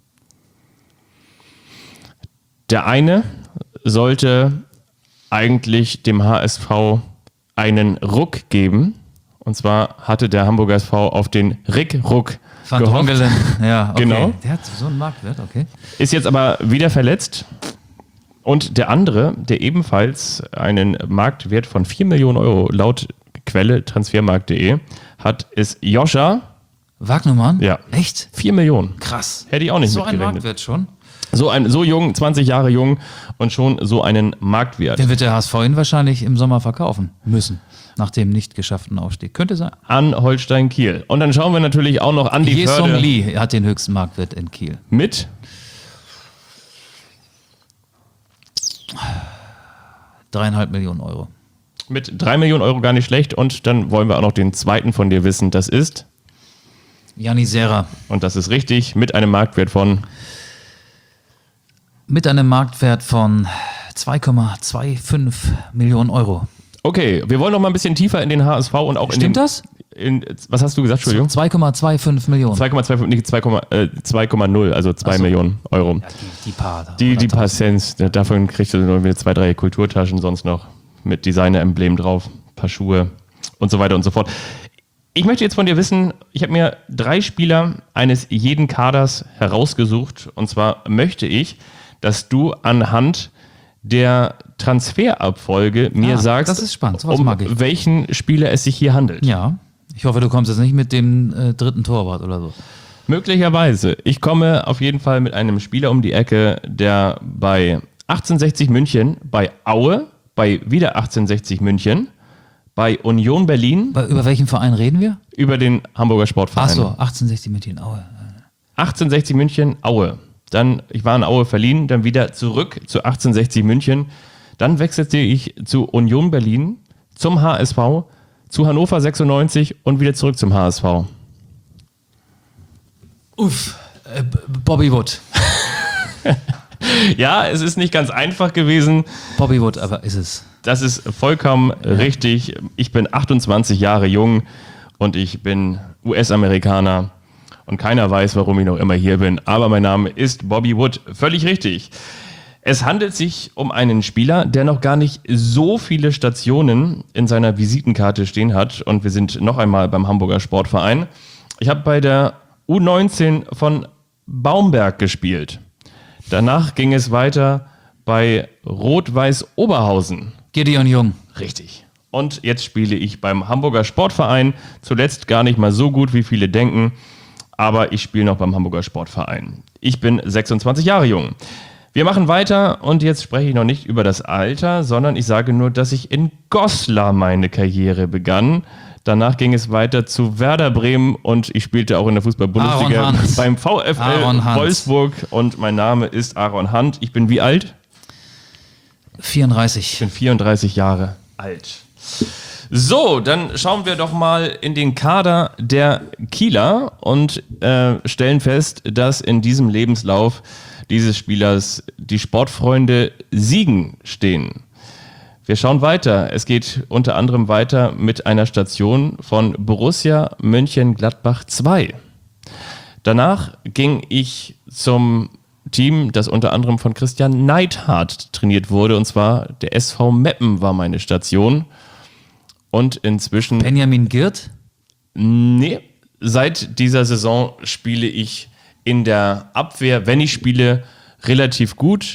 S3: Der eine sollte eigentlich dem HSV einen Ruck geben. Und zwar hatte der Hamburger SV auf den Rick Ruck
S2: Van
S3: gehofft.
S2: Tongelen. Ja, okay.
S3: Genau.
S2: Der hat so einen Marktwert, okay.
S3: Ist jetzt aber wieder verletzt. Und der andere, der ebenfalls einen Marktwert von 4 Millionen Euro laut Quelle transfermarkt.de hat, ist Joscha.
S2: Wagnermann?
S3: Ja.
S2: Echt?
S3: 4 Millionen.
S2: Krass.
S3: Hätte ich auch nicht
S2: So ein
S3: mitgerechnet.
S2: Marktwert schon.
S3: So jung, 20 Jahre jung und schon so einen Marktwert.
S2: Der wird der HSV ihn wahrscheinlich im Sommer verkaufen müssen. Nach dem nicht geschafften Aufstieg. Könnte sein.
S3: An Holstein Kiel. Und dann schauen wir natürlich auch noch an die
S2: Jesong
S3: Förde
S2: Lee hat den höchsten Marktwert in Kiel.
S3: mit.
S2: 3,5 Millionen Euro.
S3: Mit 3 Millionen Euro gar nicht schlecht. Und dann wollen wir auch noch den zweiten von dir wissen. Das ist,
S2: Janni Serra.
S3: und das ist richtig, mit einem Marktwert von
S2: Mit einem Marktwert von 2,25 Millionen Euro.
S3: Okay, wir wollen noch mal ein bisschen tiefer in den HSV und auch
S2: Stimmt das?
S3: Was hast du gesagt, Entschuldigung?
S2: 2,25 Millionen.
S3: 2,25, nicht 2,0, also 2 Millionen Euro.
S2: Ja, die paar. da.
S3: Die
S2: 100.000.
S3: paar Cents, davon kriegst du nur wieder 2, 3 Kulturtaschen, sonst noch mit Designer-Emblem drauf, paar Schuhe und so weiter und so fort. Ich möchte jetzt von dir wissen, ich habe mir 3 Spieler eines jeden Kaders herausgesucht, und zwar möchte ich, dass du anhand der Transferabfolge mir sagst,
S2: das ist spannend, sowas
S3: um
S2: mag ich.
S3: welchen Spieler es sich hier handelt.
S2: Ja. Ich hoffe, du kommst jetzt nicht mit dem dritten Torwart oder so.
S3: Möglicherweise. Ich komme auf jeden Fall mit einem Spieler um die Ecke, der bei 1860 München, bei Aue, bei wieder 1860 München, bei Union Berlin,
S2: Über welchen Verein reden wir?
S3: über den Hamburger Sportverein.
S2: Achso, 1860 München, Aue.
S3: 1860 München, Aue. Dann, ich war in Aue verliehen, dann wieder zurück zu 1860 München. Dann wechselte ich zu Union Berlin, zum HSV, zu Hannover 96 und wieder zurück zum HSV.
S2: Uff, Bobby Wood.
S3: Ja, es ist nicht ganz einfach gewesen.
S2: Bobby Wood, aber ist es.
S3: Das ist vollkommen richtig. Ich bin 28 Jahre jung und ich bin US-Amerikaner. Und keiner weiß, warum ich noch immer hier bin. Aber mein Name ist Bobby Wood. Völlig richtig. Es handelt sich um einen Spieler, der noch gar nicht so viele Stationen in seiner Visitenkarte stehen hat. Und wir sind noch einmal beim Hamburger Sportverein. Ich habe bei der U19 von Baumberg gespielt. Danach ging es weiter bei Rot-Weiß Oberhausen.
S2: Gideon Jung.
S3: Richtig. Und jetzt spiele ich beim Hamburger Sportverein. Zuletzt gar nicht mal so gut, wie viele denken. Aber ich spiele noch beim Hamburger Sportverein. Ich bin 26 Jahre jung. Wir machen weiter und jetzt spreche ich noch nicht über das Alter, sondern ich sage nur, dass ich in Goslar meine Karriere begann. Danach ging es weiter zu Werder Bremen und ich spielte auch in der Fußball-Bundesliga
S2: Aaron Hunt.
S3: beim VfL
S2: Aaron Hunt.
S3: Wolfsburg und mein Name ist Aaron Hunt. Ich bin wie alt?
S2: 34.
S3: Ich bin 34 Jahre alt. So, dann schauen wir doch mal in den Kader der Kieler und stellen fest, dass in diesem Lebenslauf dieses Spielers die Sportfreunde Siegen stehen. Wir schauen weiter. Es geht unter anderem weiter mit einer Station von Borussia Mönchengladbach 2. Danach ging ich zum Team, das unter anderem von Christian Neidhardt trainiert wurde, und zwar der SV Meppen war meine Station. Und inzwischen,
S2: Benjamin Girt.
S3: nee, seit dieser Saison spiele ich in der Abwehr, wenn ich spiele, relativ gut,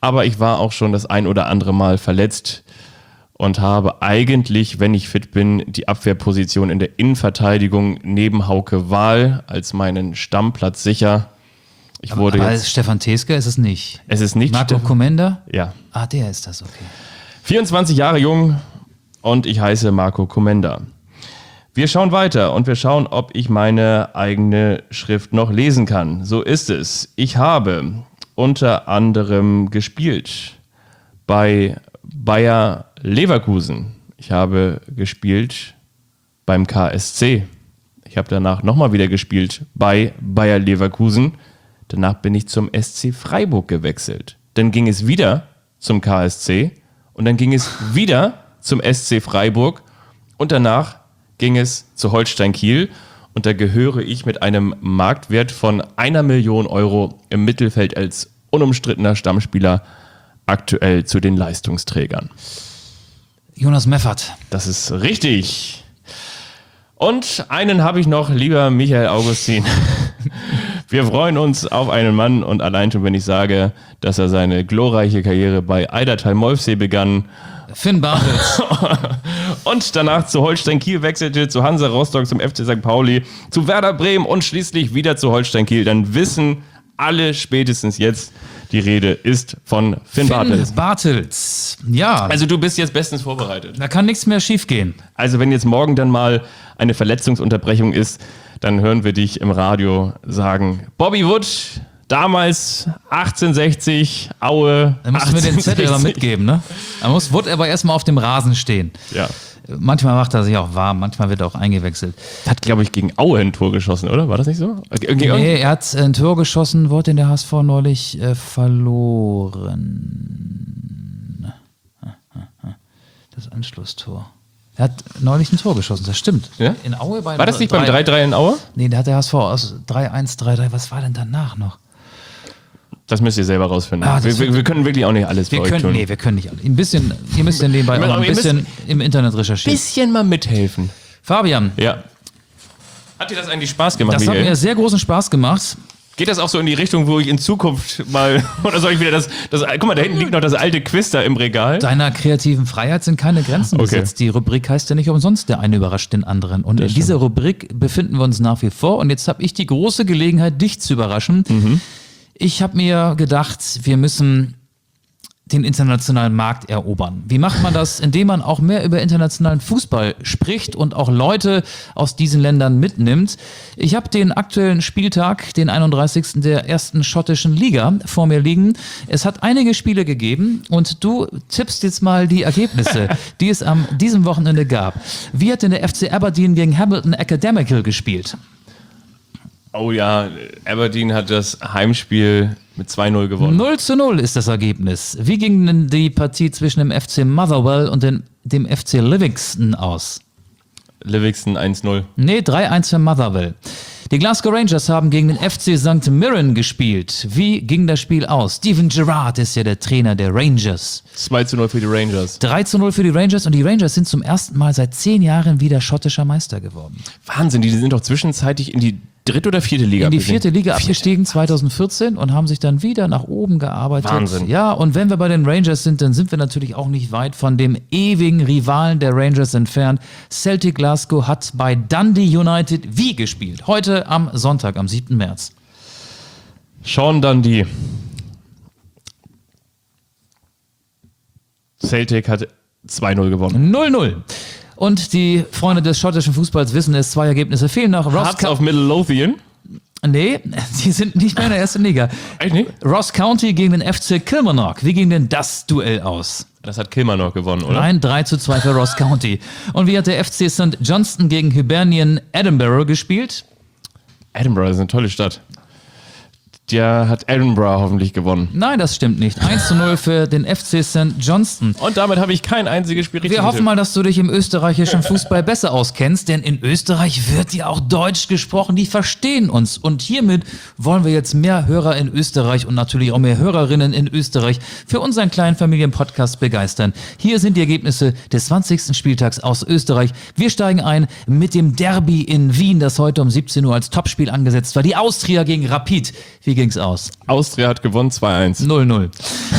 S3: aber ich war auch schon das ein oder andere Mal verletzt und habe eigentlich, wenn ich fit bin, die Abwehrposition in der Innenverteidigung neben Hauke Wahl als meinen Stammplatz sicher. Ich wurde
S2: Aber
S3: jetzt,
S2: Stefan Teske ist es nicht.
S3: es ist nicht
S2: Marco
S3: Stefan-
S2: Komenda?
S3: Ja,
S2: Ah, der ist das, okay.
S3: 24 Jahre jung und ich heiße Marco Komenda. Wir schauen weiter und wir schauen, ob ich meine eigene Schrift noch lesen kann. So ist es. Ich habe unter anderem gespielt bei Bayer Leverkusen. Ich habe gespielt beim KSC. Ich habe danach nochmal wieder gespielt bei Bayer Leverkusen. Danach bin ich zum SC Freiburg gewechselt. Dann ging es wieder zum KSC und dann ging es wieder zum SC Freiburg und danach ging es zu Holstein Kiel und da gehöre ich mit einem Marktwert von 1 Million Euro im Mittelfeld als unumstrittener Stammspieler aktuell zu den Leistungsträgern.
S2: Jonas Meffert.
S3: Das ist richtig. Und einen habe ich noch, lieber Michael Augustin. Wir freuen uns auf einen Mann und allein schon, wenn ich sage, dass er seine glorreiche Karriere bei Eidertal Molfsee begann
S2: Finn Bartels.
S3: und danach zu Holstein Kiel wechselte, zu Hansa Rostock, zum FC St. Pauli, zu Werder Bremen und schließlich wieder zu Holstein Kiel, dann wissen alle spätestens jetzt, die Rede ist von Finn Bartels.
S2: Bartels. Ja,
S3: Also du bist jetzt bestens vorbereitet.
S2: da kann nichts mehr schiefgehen.
S3: Also wenn jetzt morgen dann mal eine Verletzungsunterbrechung ist, dann hören wir dich im Radio sagen, Bobby Wood, damals 1860, Aue,
S2: Da musst du mir den Zettel aber
S3: 1860.
S2: mitgeben, ne? Da muss Wood aber erstmal auf dem Rasen stehen.
S3: Ja.
S2: Manchmal macht er sich auch warm, manchmal wird er auch eingewechselt.
S3: Hat, glaube ich, gegen Aue ein Tor geschossen, oder? War das nicht so?
S2: Nee, er hat ein Tor geschossen, wurde in der HSV neulich verloren. Das Anschlusstor. Er hat neulich ein Tor geschossen, das stimmt.
S3: Ja?
S2: In Aue bei
S3: War das nicht beim 3-3 in Aue?
S2: Nee, da hat der HSV aus 3-1, 3-3. Was war denn danach noch?
S3: Das müsst ihr selber rausfinden.
S2: Ah, das
S3: wir können wirklich auch nicht alles für
S2: Wir
S3: euch
S2: können,
S3: tun.
S2: nee, wir können nicht alle. Ein bisschen, ihr müsst ja nebenbei auch noch ein
S3: Ihr müsst-
S2: bisschen im Internet recherchieren.
S3: Bisschen mal mithelfen.
S2: Fabian,
S3: Ja. Hat dir das eigentlich Spaß gemacht,
S2: das hat
S3: Michael?
S2: mir sehr großen Spaß gemacht.
S3: Geht das auch so in die Richtung, wo ich in Zukunft mal, oder soll ich wieder guck mal, da hinten liegt noch das alte Quiz da im Regal.
S2: Deiner kreativen Freiheit sind keine Grenzen
S3: Okay.
S2: gesetzt. Die Rubrik heißt ja nicht umsonst, der eine überrascht den anderen. Und in dieser Rubrik befinden wir uns nach wie vor. Und jetzt habe ich die große Gelegenheit, dich zu überraschen. Ich habe mir gedacht, wir müssen den internationalen Markt erobern. Wie macht man das? Indem man auch mehr über internationalen Fußball spricht und auch Leute aus diesen Ländern mitnimmt. Ich habe den aktuellen Spieltag, den 31. der ersten schottischen Liga vor mir liegen. Es hat einige Spiele gegeben und du tippst jetzt mal die Ergebnisse, die es am diesem Wochenende gab. Wie hat denn der FC Aberdeen gegen Hamilton Academical gespielt?
S3: Oh ja, Aberdeen hat das Heimspiel mit 2-0 gewonnen.
S2: 0:0 ist das Ergebnis. Wie ging denn die Partie zwischen dem FC Motherwell und dem FC Livingston aus?
S3: Livingston 1-0.
S2: Nee, 3-1 für Motherwell. Die Glasgow Rangers haben gegen den FC St. Mirren gespielt. Wie ging das Spiel aus? Steven Gerrard ist ja der Trainer der Rangers.
S3: 2-0 für die Rangers.
S2: 3:0 für die Rangers und die Rangers sind zum ersten Mal seit 10 Jahren wieder schottischer Meister geworden.
S3: Wahnsinn, die sind doch zwischenzeitlich in die dritte oder vierte Liga
S2: In die
S3: abgestiegen.
S2: 4. Liga abgestiegen 2014 und haben sich dann wieder nach oben gearbeitet.
S3: Wahnsinn.
S2: Ja, und wenn wir bei den Rangers sind, dann sind wir natürlich auch nicht weit von dem ewigen Rivalen der Rangers entfernt. Celtic Glasgow hat bei Dundee United wie gespielt? Heute am Sonntag, am 7. März.
S3: Sean Dundee. Celtic hat 2-0 gewonnen.
S2: 0:0. Und die Freunde des schottischen Fußballs wissen es, 2 Ergebnisse fehlen noch.
S3: Hearts of Midlothian.
S2: Nee, sie sind nicht mehr in der ersten Liga.
S3: Echt nicht?
S2: Ross County gegen den FC Kilmarnock. Wie ging denn das Duell aus?
S3: Das hat Kilmarnock gewonnen, oder?
S2: Nein, 3:2 für Ross County. Und wie hat der FC St. Johnstone gegen Hibernian Edinburgh gespielt?
S3: Edinburgh ist eine tolle Stadt. Der hat Edinburgh hoffentlich gewonnen.
S2: Nein, das stimmt nicht. 1:0 für den FC St. Johnstone.
S3: Und damit habe ich kein einziges Spiel richtig
S2: Wir hoffen mal, dass du dich im österreichischen Fußball besser auskennst, denn in Österreich wird ja auch Deutsch gesprochen, die verstehen uns. Und hiermit wollen wir jetzt mehr Hörer in Österreich und natürlich auch mehr Hörerinnen in Österreich für unseren kleinen Familienpodcast begeistern. Hier sind die Ergebnisse des 20. Spieltags aus Österreich. Wir steigen ein mit dem Derby in Wien, das heute um 17 Uhr als Topspiel angesetzt war. Die Austria gegen Rapid. Wie ging's aus?
S3: Austria hat gewonnen 2-1.
S2: 0:0.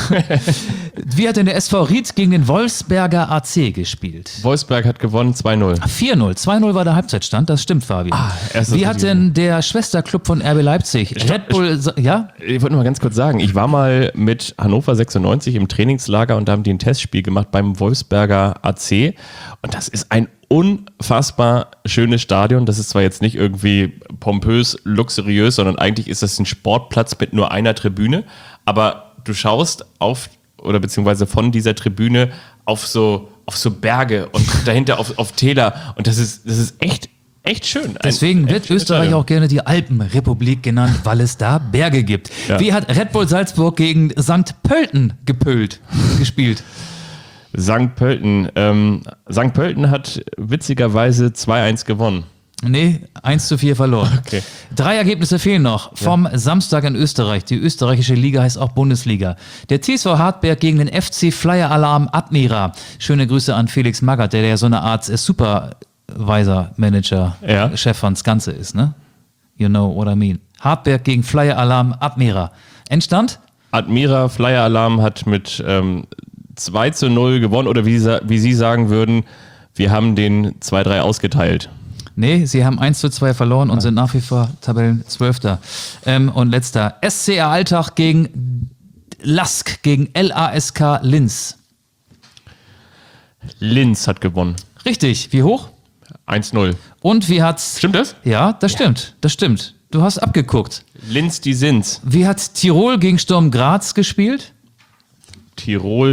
S2: Wie hat denn der SV Ried gegen den Wolfsberger AC gespielt?
S3: Wolfsberg hat gewonnen 2-0.
S2: 4-0. 2-0 war der Halbzeitstand, das stimmt, Fabian. Wie hat denn der Schwesterclub von RB Leipzig, Red Bull, ja?
S3: Ich wollte nur mal ganz kurz sagen, ich war mal mit Hannover 96 im Trainingslager und da haben die ein Testspiel gemacht beim Wolfsberger AC und das ist ein unfassbar schönes Stadion. Das ist zwar jetzt nicht irgendwie pompös, luxuriös, sondern eigentlich ist das ein Sportplatz mit nur einer Tribüne, aber du schaust auf oder beziehungsweise von dieser Tribüne auf so Berge und dahinter auf Täler und das ist echt schön.
S2: Deswegen wird Österreich
S3: Stadion.
S2: auch gerne die Alpenrepublik genannt, weil es da Berge gibt.
S3: Ja.
S2: Wie hat Red Bull Salzburg gegen St. Pölten gespielt?
S3: St. Pölten. St. Pölten hat witzigerweise 2-1 gewonnen.
S2: Nee, 1-4 verloren.
S3: Okay.
S2: 3 Ergebnisse fehlen noch vom Samstag in Österreich. Die österreichische Liga heißt auch Bundesliga. Der TSV Hartberg gegen den FC Flyer Alarm Admira. Schöne Grüße an Felix Magath, der ja so eine Art Supervisor, Manager,
S3: Ja.
S2: Chef von das Ganze ist, ne? You know what I mean. Hartberg gegen Flyer Alarm Admira. Endstand?
S3: Admira Flyer Alarm hat mit 2-0 gewonnen oder wie Sie sagen würden, wir haben den 2-3 ausgeteilt.
S2: Nee, sie haben 1-2 verloren und sind nach wie vor Tabellenzwölfter. Und letzter. SCR Altach gegen LASK, gegen LASK Linz.
S3: Linz hat gewonnen.
S2: Richtig. Wie hoch?
S3: 1-0.
S2: Und wie hat's...
S3: Stimmt das?
S2: Ja, das stimmt. Das stimmt. Du hast abgeguckt.
S3: Linz die Sins.
S2: Wie hat Tirol gegen Sturm Graz gespielt?
S3: Tirol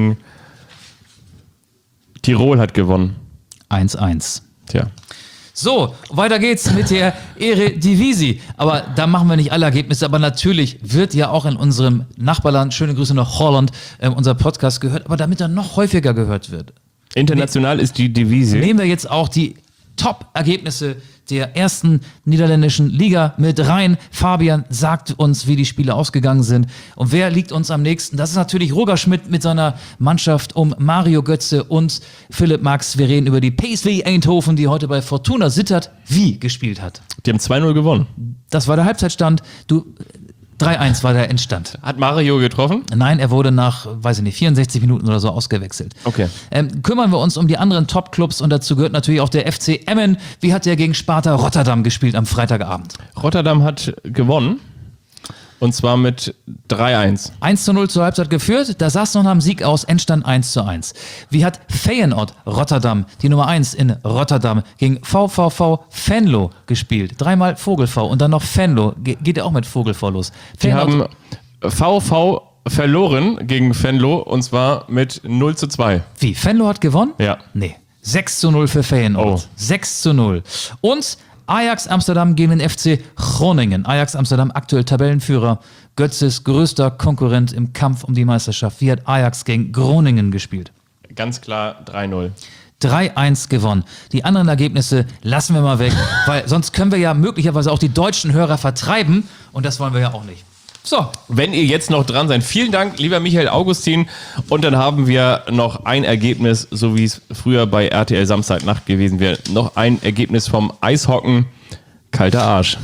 S3: hat gewonnen.
S2: 1-1.
S3: Tja.
S2: So, weiter geht's mit der Eredivisie. Aber da machen wir nicht alle Ergebnisse. Aber natürlich wird ja auch in unserem Nachbarland, schöne Grüße nach Holland, unser Podcast gehört. Aber damit er noch häufiger gehört wird,
S3: International ist die Divisie.
S2: nehmen wir jetzt auch die Top-Ergebnisse der ersten niederländischen Liga mit rein. Fabian sagt uns, wie die Spiele ausgegangen sind. Und wer liegt uns am nächsten? Das ist natürlich Roger Schmidt mit seiner Mannschaft um Mario Götze und Philipp Max. Wir reden über die PSV Eindhoven, die heute bei Fortuna Sittard wie gespielt hat.
S3: Die haben 2-0 gewonnen.
S2: Das war der Halbzeitstand. 3-1 war der Endstand.
S3: Hat Mario getroffen?
S2: Nein, er wurde nach, weiß ich nicht, 64 Minuten oder so ausgewechselt.
S3: Okay.
S2: Kümmern wir uns um die anderen Top-Clubs und dazu gehört natürlich auch der FC Emmen. Wie hat der gegen Sparta Rotterdam gespielt am Freitagabend?
S3: Rotterdam hat gewonnen. Und zwar mit 3-1.
S2: 1-0 zur Halbzeit geführt, da sah es noch nach dem Sieg aus, Endstand 1-1. Wie hat Feyenoord Rotterdam, die Nummer 1 in Rotterdam, gegen VVV Venlo gespielt? 3-mal Vogel-V und dann noch Venlo. Geht ja auch mit Vogel-V los.
S3: Die
S2: Feyenoord-
S3: haben VV verloren gegen Venlo und zwar mit 0-2.
S2: Wie, Venlo hat gewonnen?
S3: Ja.
S2: Nee. 6-0 für Feyenoord.
S3: Oh.
S2: 6-0. Und Ajax Amsterdam gegen den FC Groningen. Ajax Amsterdam aktuell Tabellenführer. Götzes größter Konkurrent im Kampf um die Meisterschaft. Wie hat Ajax gegen Groningen gespielt?
S3: Ganz klar 3-0.
S2: 3-1 gewonnen. Die anderen Ergebnisse lassen wir mal weg, weil sonst können wir ja möglicherweise auch die deutschen Hörer vertreiben und das wollen wir ja auch nicht. So,
S3: Wenn ihr jetzt noch dran seid, vielen Dank, lieber Michael Augustin. Und dann haben wir noch ein Ergebnis, so wie es früher bei RTL Samstagnacht gewesen wäre. Noch ein Ergebnis vom Eishocken. Kalter Arsch.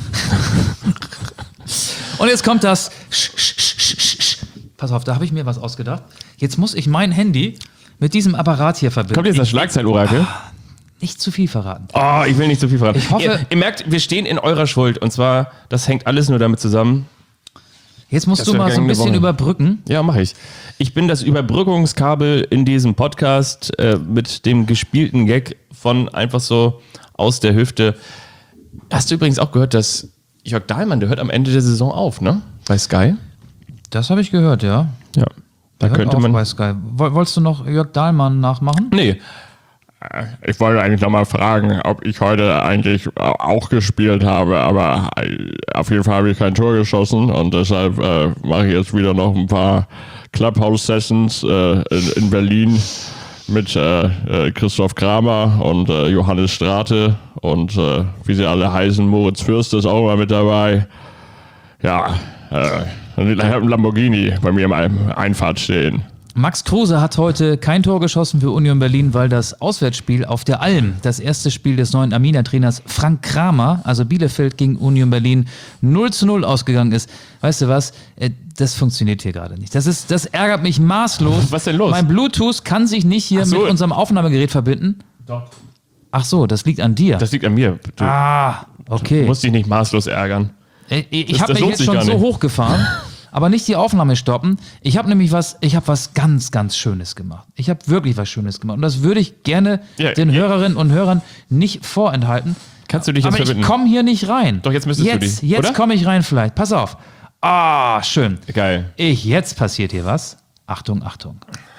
S2: und jetzt kommt das. Pass auf, da habe ich mir was ausgedacht. Jetzt muss ich mein Handy mit diesem Apparat hier verbinden.
S3: Kommt jetzt das Schlagzeil-Orakel?
S2: Nicht zu viel verraten.
S3: Oh, ich will nicht zu viel verraten.
S2: Ich hoffe-
S3: ihr merkt, wir stehen in eurer Schuld. Und zwar, das hängt alles nur damit zusammen.
S2: Jetzt musst
S3: Das
S2: du mal so ein
S3: vergangene
S2: bisschen
S3: Woche.
S2: überbrücken.
S3: Ja, mache ich. Ich bin das Überbrückungskabel in diesem Podcast mit dem gespielten Gag von einfach so aus der Hüfte. Hast du übrigens auch gehört, dass Jörg Dahlmann, der hört am Ende der Saison auf, ne? Bei Sky?
S2: Das habe ich gehört, ja.
S3: Ja. Da
S2: Hört
S3: könnte
S2: auf
S3: man.
S2: bei Sky. Wolltest du noch Jörg Dahlmann nachmachen?
S3: Nee. Ich wollte eigentlich nochmal fragen, ob ich heute eigentlich auch gespielt habe, aber auf jeden Fall habe ich kein Tor geschossen und deshalb mache ich jetzt wieder noch ein paar Clubhouse-Sessions in Berlin mit Christoph Kramer und Johannes Strate und wie sie alle heißen, Moritz Fürst ist auch mal mit dabei. Ja, ich habe einen Lamborghini bei mir im Einfahrt stehen.
S2: Max Kruse hat heute kein Tor geschossen für Union Berlin, weil das Auswärtsspiel auf der Alm, das erste Spiel des neuen Arminia-Trainers Frank Kramer, also Bielefeld gegen Union Berlin, 0:0 ausgegangen ist. Weißt du was? Das funktioniert hier gerade nicht. Das ärgert mich maßlos.
S3: Was denn los?
S2: Mein Bluetooth kann sich nicht hier mit unserem Aufnahmegerät verbinden.
S3: Doch.
S2: Ach so, das liegt an dir.
S3: Das liegt an mir. Du
S2: Okay.
S3: musst dich nicht maßlos ärgern.
S2: Ich habe
S3: das
S2: mich
S3: lohnt
S2: jetzt
S3: sich
S2: schon
S3: gar
S2: so
S3: nicht.
S2: hochgefahren, aber nicht die Aufnahme stoppen. Ich habe nämlich was ganz, ganz Schönes gemacht. Ich habe wirklich was Schönes gemacht. Und das würde ich gerne den Hörerinnen und Hörern nicht vorenthalten.
S3: Kannst du dich jetzt
S2: Aber
S3: verbinden?
S2: ich komme hier nicht rein.
S3: Doch, jetzt müsstest du dich, oder?
S2: Jetzt komme ich rein vielleicht. Pass auf. Schön.
S3: Geil.
S2: Jetzt passiert hier was. Achtung, Achtung.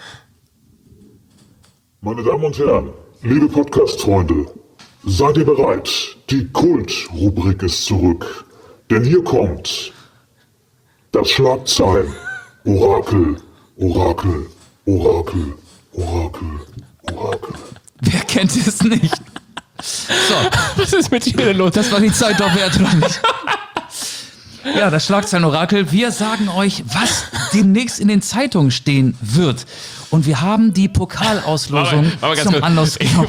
S6: Meine Damen und Herren, liebe Podcast-Freunde, seid ihr bereit? Die Kult-Rubrik ist zurück. Denn hier kommt das Schlagzeilen. Orakel, Orakel, Orakel, Orakel, Orakel.
S2: Wer kennt es nicht? So,
S3: Was ist mit dir denn los?
S2: das war die Zeit doch wert, oder nicht? Ja, das Schlagzeilen-Orakel. Wir sagen euch, was demnächst in den Zeitungen stehen wird. Und wir haben die Pokalauslosung
S3: Warte, ganz
S2: zum
S3: kurz.
S2: Anlass genommen.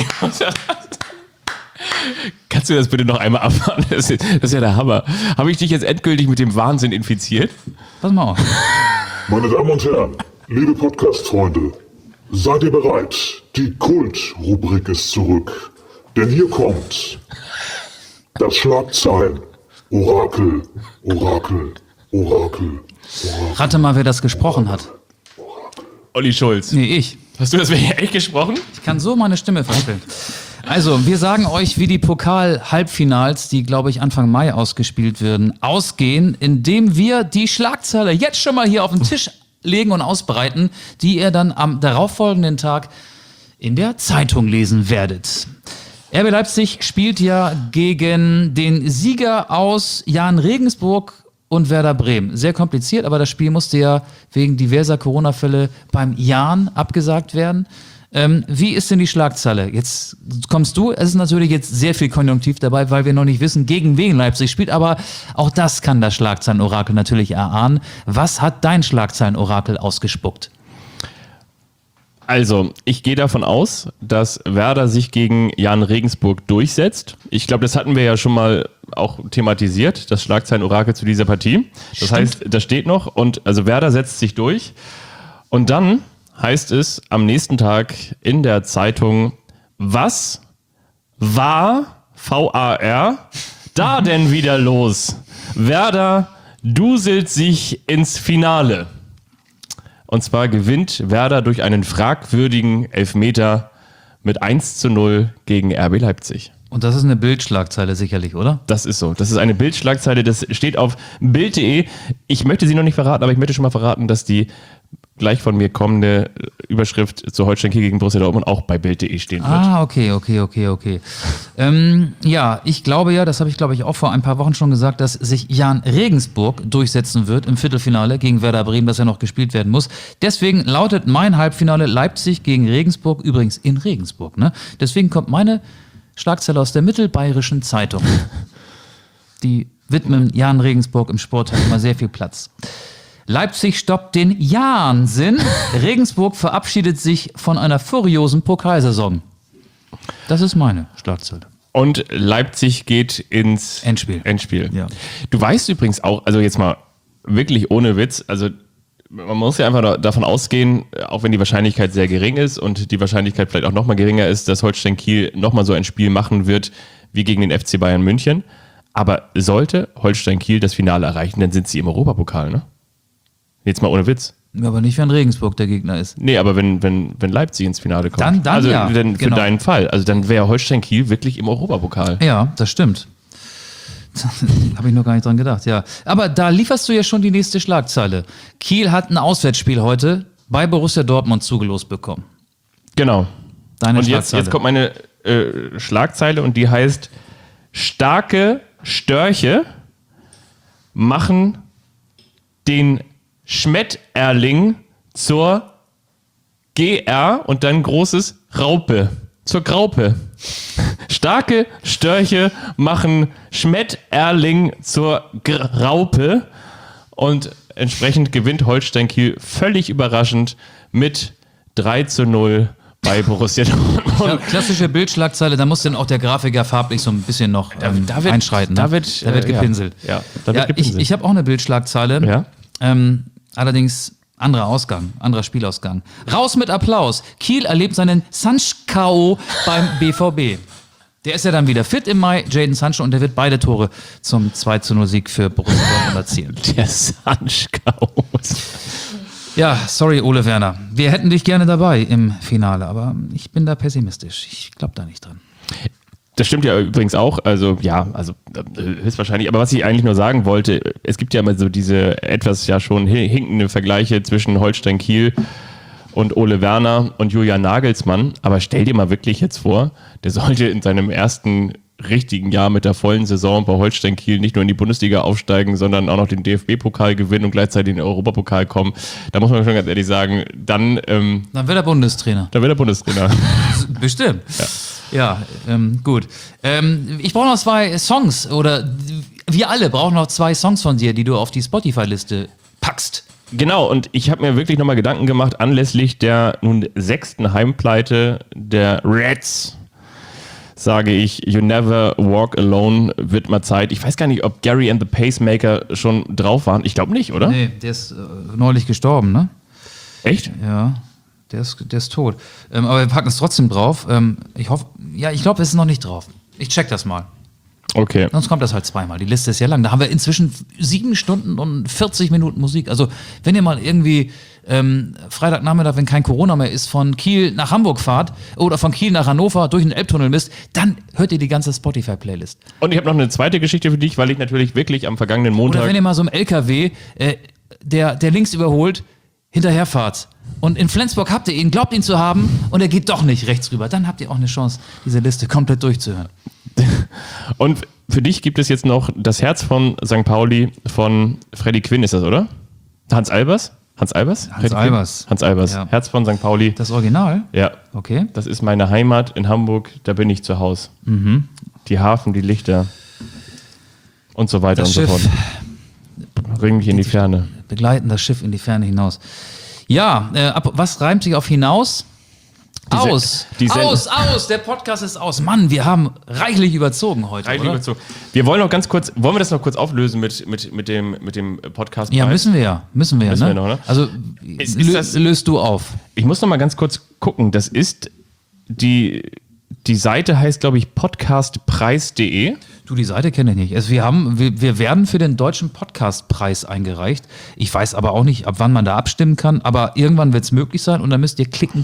S3: Kannst du das bitte noch einmal abfahren? Das ist ja der Hammer. Habe ich dich jetzt endgültig mit dem Wahnsinn infiziert?
S2: Pass mal auf.
S6: Meine Damen und Herren, liebe Podcast-Freunde, seid ihr bereit? Die Kult-Rubrik ist zurück. Denn hier kommt das Schlagzeilen. Orakel, Orakel, Orakel, Orakel.
S2: Rate mal, wer das gesprochen hat.
S3: Olli Schulz.
S2: Nee, ich.
S3: Hast du das echt gesprochen?
S2: Ich kann so meine Stimme verstellen. Also, wir sagen euch, wie die Pokal-Halbfinals, die, glaube ich, Anfang Mai ausgespielt werden, ausgehen, indem wir die Schlagzeile jetzt schon mal hier auf den Tisch legen und ausbreiten, die ihr dann am darauffolgenden Tag in der Zeitung lesen werdet. RB Leipzig spielt ja gegen den Sieger aus Jahn Regensburg und Werder Bremen. Sehr kompliziert, aber das Spiel musste ja wegen diverser Corona-Fälle beim Jahn abgesagt werden. Wie ist denn die Schlagzeile? Jetzt kommst du, es ist natürlich jetzt sehr viel Konjunktiv dabei, weil wir noch nicht wissen, gegen wen Leipzig spielt, aber auch das kann das Schlagzeilenorakel natürlich erahnen. Was hat dein Schlagzeilenorakel ausgespuckt?
S3: Also, ich gehe davon aus, dass Werder sich gegen Jahn Regensburg durchsetzt. Ich glaube, das hatten wir ja schon mal auch thematisiert, das Schlagzeilenorakel zu dieser Partie. Das heißt, das steht noch und also Werder setzt sich durch. Und dann heißt es am nächsten Tag in der Zeitung, was war VAR da denn wieder los? Werder duselt sich ins Finale. Und zwar gewinnt Werder durch einen fragwürdigen Elfmeter mit 1:0 gegen RB Leipzig.
S2: Und das ist eine Bildschlagzeile sicherlich, oder?
S3: Das ist so. Das ist eine Bildschlagzeile, das steht auf Bild.de. Ich möchte sie noch nicht verraten, aber ich möchte schon mal verraten, dass die gleich von mir kommende Überschrift zu Holstein Kiel gegen Borussia Dortmund auch bei Bild.de stehen wird.
S2: Okay. Ja, ich glaube ja, das habe ich glaube ich auch vor ein paar Wochen schon gesagt, dass sich Jahn Regensburg durchsetzen wird im Viertelfinale gegen Werder Bremen, das ja noch gespielt werden muss. Deswegen lautet mein Halbfinale Leipzig gegen Regensburg, übrigens in Regensburg. Ne? Deswegen kommt meine Schlagzeile aus der Mittelbayerischen Zeitung. Die widmen Jahn Regensburg im Sport hat immer sehr viel Platz. Leipzig stoppt den Jahnsinn. Regensburg verabschiedet sich von einer furiosen Pokalsaison. Das ist meine Schlagzeile.
S3: Und Leipzig geht ins
S2: Endspiel. Ja.
S3: Du weißt übrigens auch, also jetzt mal wirklich ohne Witz, also man muss ja einfach davon ausgehen, auch wenn die Wahrscheinlichkeit sehr gering ist und die Wahrscheinlichkeit vielleicht auch nochmal geringer ist, dass Holstein Kiel nochmal so ein Spiel machen wird wie gegen den FC Bayern München. Aber sollte Holstein Kiel das Finale erreichen, dann sind sie im Europapokal, ne? Jetzt mal ohne Witz.
S2: Aber nicht, wenn Regensburg der Gegner ist.
S3: Nee, aber wenn Leipzig ins Finale kommt.
S2: Dann
S3: also
S2: ja,
S3: für
S2: genau.
S3: deinen Fall. Also dann wäre Holstein Kiel wirklich im Europapokal.
S2: Ja, das stimmt. Habe ich noch gar nicht dran gedacht, ja. Aber da lieferst du ja schon die nächste Schlagzeile. Kiel hat ein Auswärtsspiel heute bei Borussia Dortmund zugelost bekommen.
S3: Genau.
S2: Deine
S3: Und
S2: Schlagzeile.
S3: jetzt kommt meine Schlagzeile und die heißt: Starke Störche machen den Schmetterling zur GR und dann großes Raupe. Zur Graupe. Starke Störche machen Schmetterling zur Graupe. Und Entsprechend gewinnt Holstein Kiel völlig überraschend mit 3:0 bei Borussia Dortmund.
S2: Ja, klassische Bildschlagzeile, da muss dann auch der Grafiker farblich so ein bisschen noch einschreiten. Ne?
S3: Da wird
S2: gepinselt.
S3: Ja, da wird gepinselt.
S2: Ich habe auch eine Bildschlagzeile.
S3: Ja?
S2: Allerdings anderer Spielausgang. Raus mit Applaus. Kiel erlebt seinen Sancho beim BVB. Der ist ja dann wieder fit im Mai, Jadon Sancho, und der wird beide Tore zum 2:0 Sieg für Borussia Dortmund erzielen.
S3: Der Sancho.
S2: Ja, sorry, Ole Werner. Wir hätten dich gerne dabei im Finale, aber ich bin da pessimistisch. Ich glaube da nicht dran.
S3: Das stimmt ja übrigens auch, also höchstwahrscheinlich. Aber was ich eigentlich nur sagen wollte, es gibt ja immer so diese etwas ja schon hinkende Vergleiche zwischen Holstein Kiel und Ole Werner und Julian Nagelsmann. Aber stell dir mal wirklich jetzt vor, der sollte in seinem ersten richtigen Jahr mit der vollen Saison bei Holstein Kiel nicht nur in die Bundesliga aufsteigen, sondern auch noch den DFB-Pokal gewinnen und gleichzeitig in den Europapokal kommen. Da muss man schon ganz ehrlich sagen, dann
S2: wird er Bundestrainer.
S3: Bestimmt.
S2: Ja, gut. Ich brauche noch 2 Songs, oder wir alle brauchen noch 2 Songs von dir, die du auf die Spotify-Liste packst.
S3: Genau, und ich habe mir wirklich nochmal Gedanken gemacht, anlässlich der nun 6. Heimpleite der Reds, sage ich, You Never Walk Alone, wird mal Zeit. Ich weiß gar nicht, ob Gary and the Pacemaker schon drauf waren. Ich glaube nicht, oder?
S2: Nee, der ist neulich gestorben, ne?
S3: Echt?
S2: Ja, der ist tot. Aber wir packen es trotzdem drauf. Ich glaube, es ist noch nicht drauf. Ich check das mal.
S3: Okay.
S2: Sonst kommt das halt zweimal. Die Liste ist ja lang. Da haben wir inzwischen 7 Stunden und 40 Minuten Musik. Also, wenn ihr mal irgendwie Freitagnachmittag, wenn kein Corona mehr ist, von Kiel nach Hamburg fahrt oder von Kiel nach Hannover durch den Elbtunnel misst, dann hört ihr die ganze Spotify-Playlist.
S3: Und ich habe noch eine zweite Geschichte für dich, weil ich natürlich wirklich am vergangenen Montag...
S2: Oder wenn ihr mal so im LKW, der links überholt, hinterherfahrt. Und in Flensburg habt ihr ihn, glaubt ihn zu haben, und er geht doch nicht rechts rüber. Dann habt ihr auch eine Chance, diese Liste komplett durchzuhören.
S3: Und für dich gibt es jetzt noch das Herz von St. Pauli von Freddy Quinn, ist das, oder? Hans Albers? Hans Albers? Hans Albers.
S2: Ja.
S3: Herz von St. Pauli.
S2: Das Original?
S3: Ja.
S2: Okay.
S3: Das ist meine Heimat in Hamburg, da bin ich zu Hause. Die Hafen, die Lichter und so weiter
S2: Das
S3: und
S2: Schiff.
S3: so fort. Bring mich in die Ferne.
S2: Begleiten das Schiff in die Ferne hinaus. Ja, was reimt sich auf hinaus? Aus! Der Podcast ist aus. Mann, wir haben reichlich überzogen heute, oder?
S3: Wir wollen wir das noch kurz auflösen mit dem Podcast?
S2: Ja, müssen wir ja.
S3: Müssen
S2: ne?
S3: wir noch, ne?
S2: Also, löst du auf.
S3: Ich muss noch mal ganz kurz gucken. Das ist die Seite heißt, glaube ich, podcastpreis.de.
S2: Du, die Seite kenne ich nicht. Also wir werden für den Deutschen Podcastpreis eingereicht. Ich weiß aber auch nicht, ab wann man da abstimmen kann, aber irgendwann wird es möglich sein, und dann müsst ihr klicken.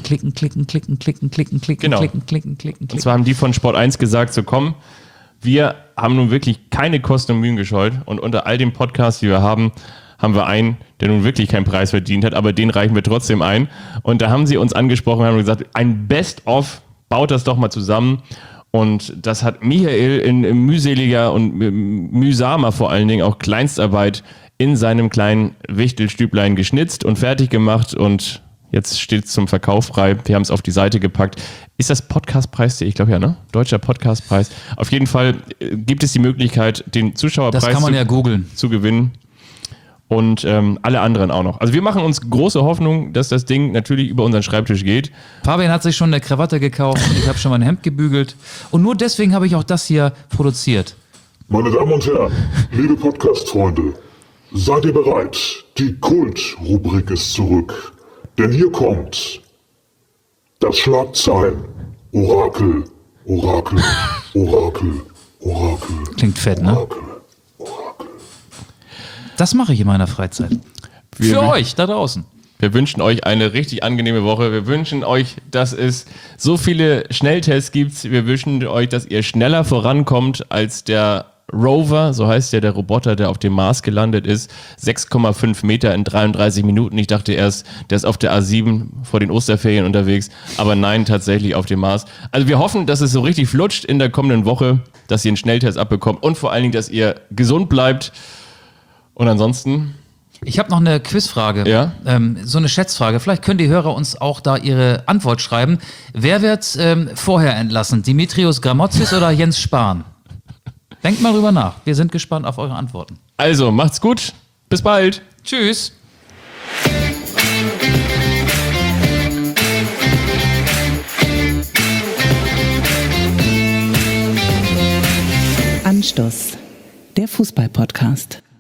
S3: Genau. Und zwar haben die von Sport 1 gesagt, so komm, wir haben nun wirklich keine Kosten und Mühen gescheut, und unter all den Podcasts, die wir haben wir einen, der nun wirklich keinen Preis verdient hat, aber den reichen wir trotzdem ein. Und da haben sie uns angesprochen und haben gesagt, ein Best-of, baut das doch mal zusammen. Und das hat Michael in mühseliger und mühsamer, vor allen Dingen auch Kleinstarbeit, in seinem kleinen Wichtelstüblein geschnitzt und fertig gemacht, und jetzt steht es zum Verkauf frei. Wir haben es auf die Seite gepackt. Ist das Podcastpreis.de? Ich glaube ja, ne? Deutscher Podcastpreis. Auf jeden Fall gibt es die Möglichkeit, den Zuschauerpreis
S2: das kann man ja googeln.
S3: zu gewinnen. Und alle anderen auch noch. Also wir machen uns große Hoffnung, dass das Ding natürlich über unseren Schreibtisch geht.
S2: Fabian hat sich schon eine Krawatte gekauft und ich habe schon mein Hemd gebügelt. Und nur deswegen habe ich auch das hier produziert.
S6: Meine Damen und Herren, liebe Podcast-Freunde, seid ihr bereit? Die Kult-Rubrik ist zurück. Denn hier kommt das Schlagzeilen-Orakel, Orakel, Orakel, Orakel.
S2: Klingt fett, ne?
S6: Orakel, Orakel.
S2: Das mache ich in meiner Freizeit. Für euch da draußen.
S3: Wir wünschen euch eine richtig angenehme Woche. Wir wünschen euch, dass es so viele Schnelltests gibt. Wir wünschen euch, dass ihr schneller vorankommt als der Rover, so heißt der Roboter, der auf dem Mars gelandet ist. 6,5 Meter in 33 Minuten. Ich dachte erst, der ist auf der A7 vor den Osterferien unterwegs. Aber nein, tatsächlich auf dem Mars. Also wir hoffen, dass es so richtig flutscht in der kommenden Woche, dass ihr einen Schnelltest abbekommt und vor allen Dingen, dass ihr gesund bleibt. Und ansonsten...
S2: Ich habe noch eine Quizfrage,
S3: Ja?
S2: So eine Schätzfrage. Vielleicht können die Hörer uns auch da ihre Antwort schreiben. Wer wird vorher entlassen? Dimitrios Gramotzis oder Jens Spahn? Denkt mal drüber nach. Wir sind gespannt auf eure Antworten.
S3: Also, macht's gut. Bis bald.
S2: Tschüss.
S7: Anstoß, der Fußball-Podcast.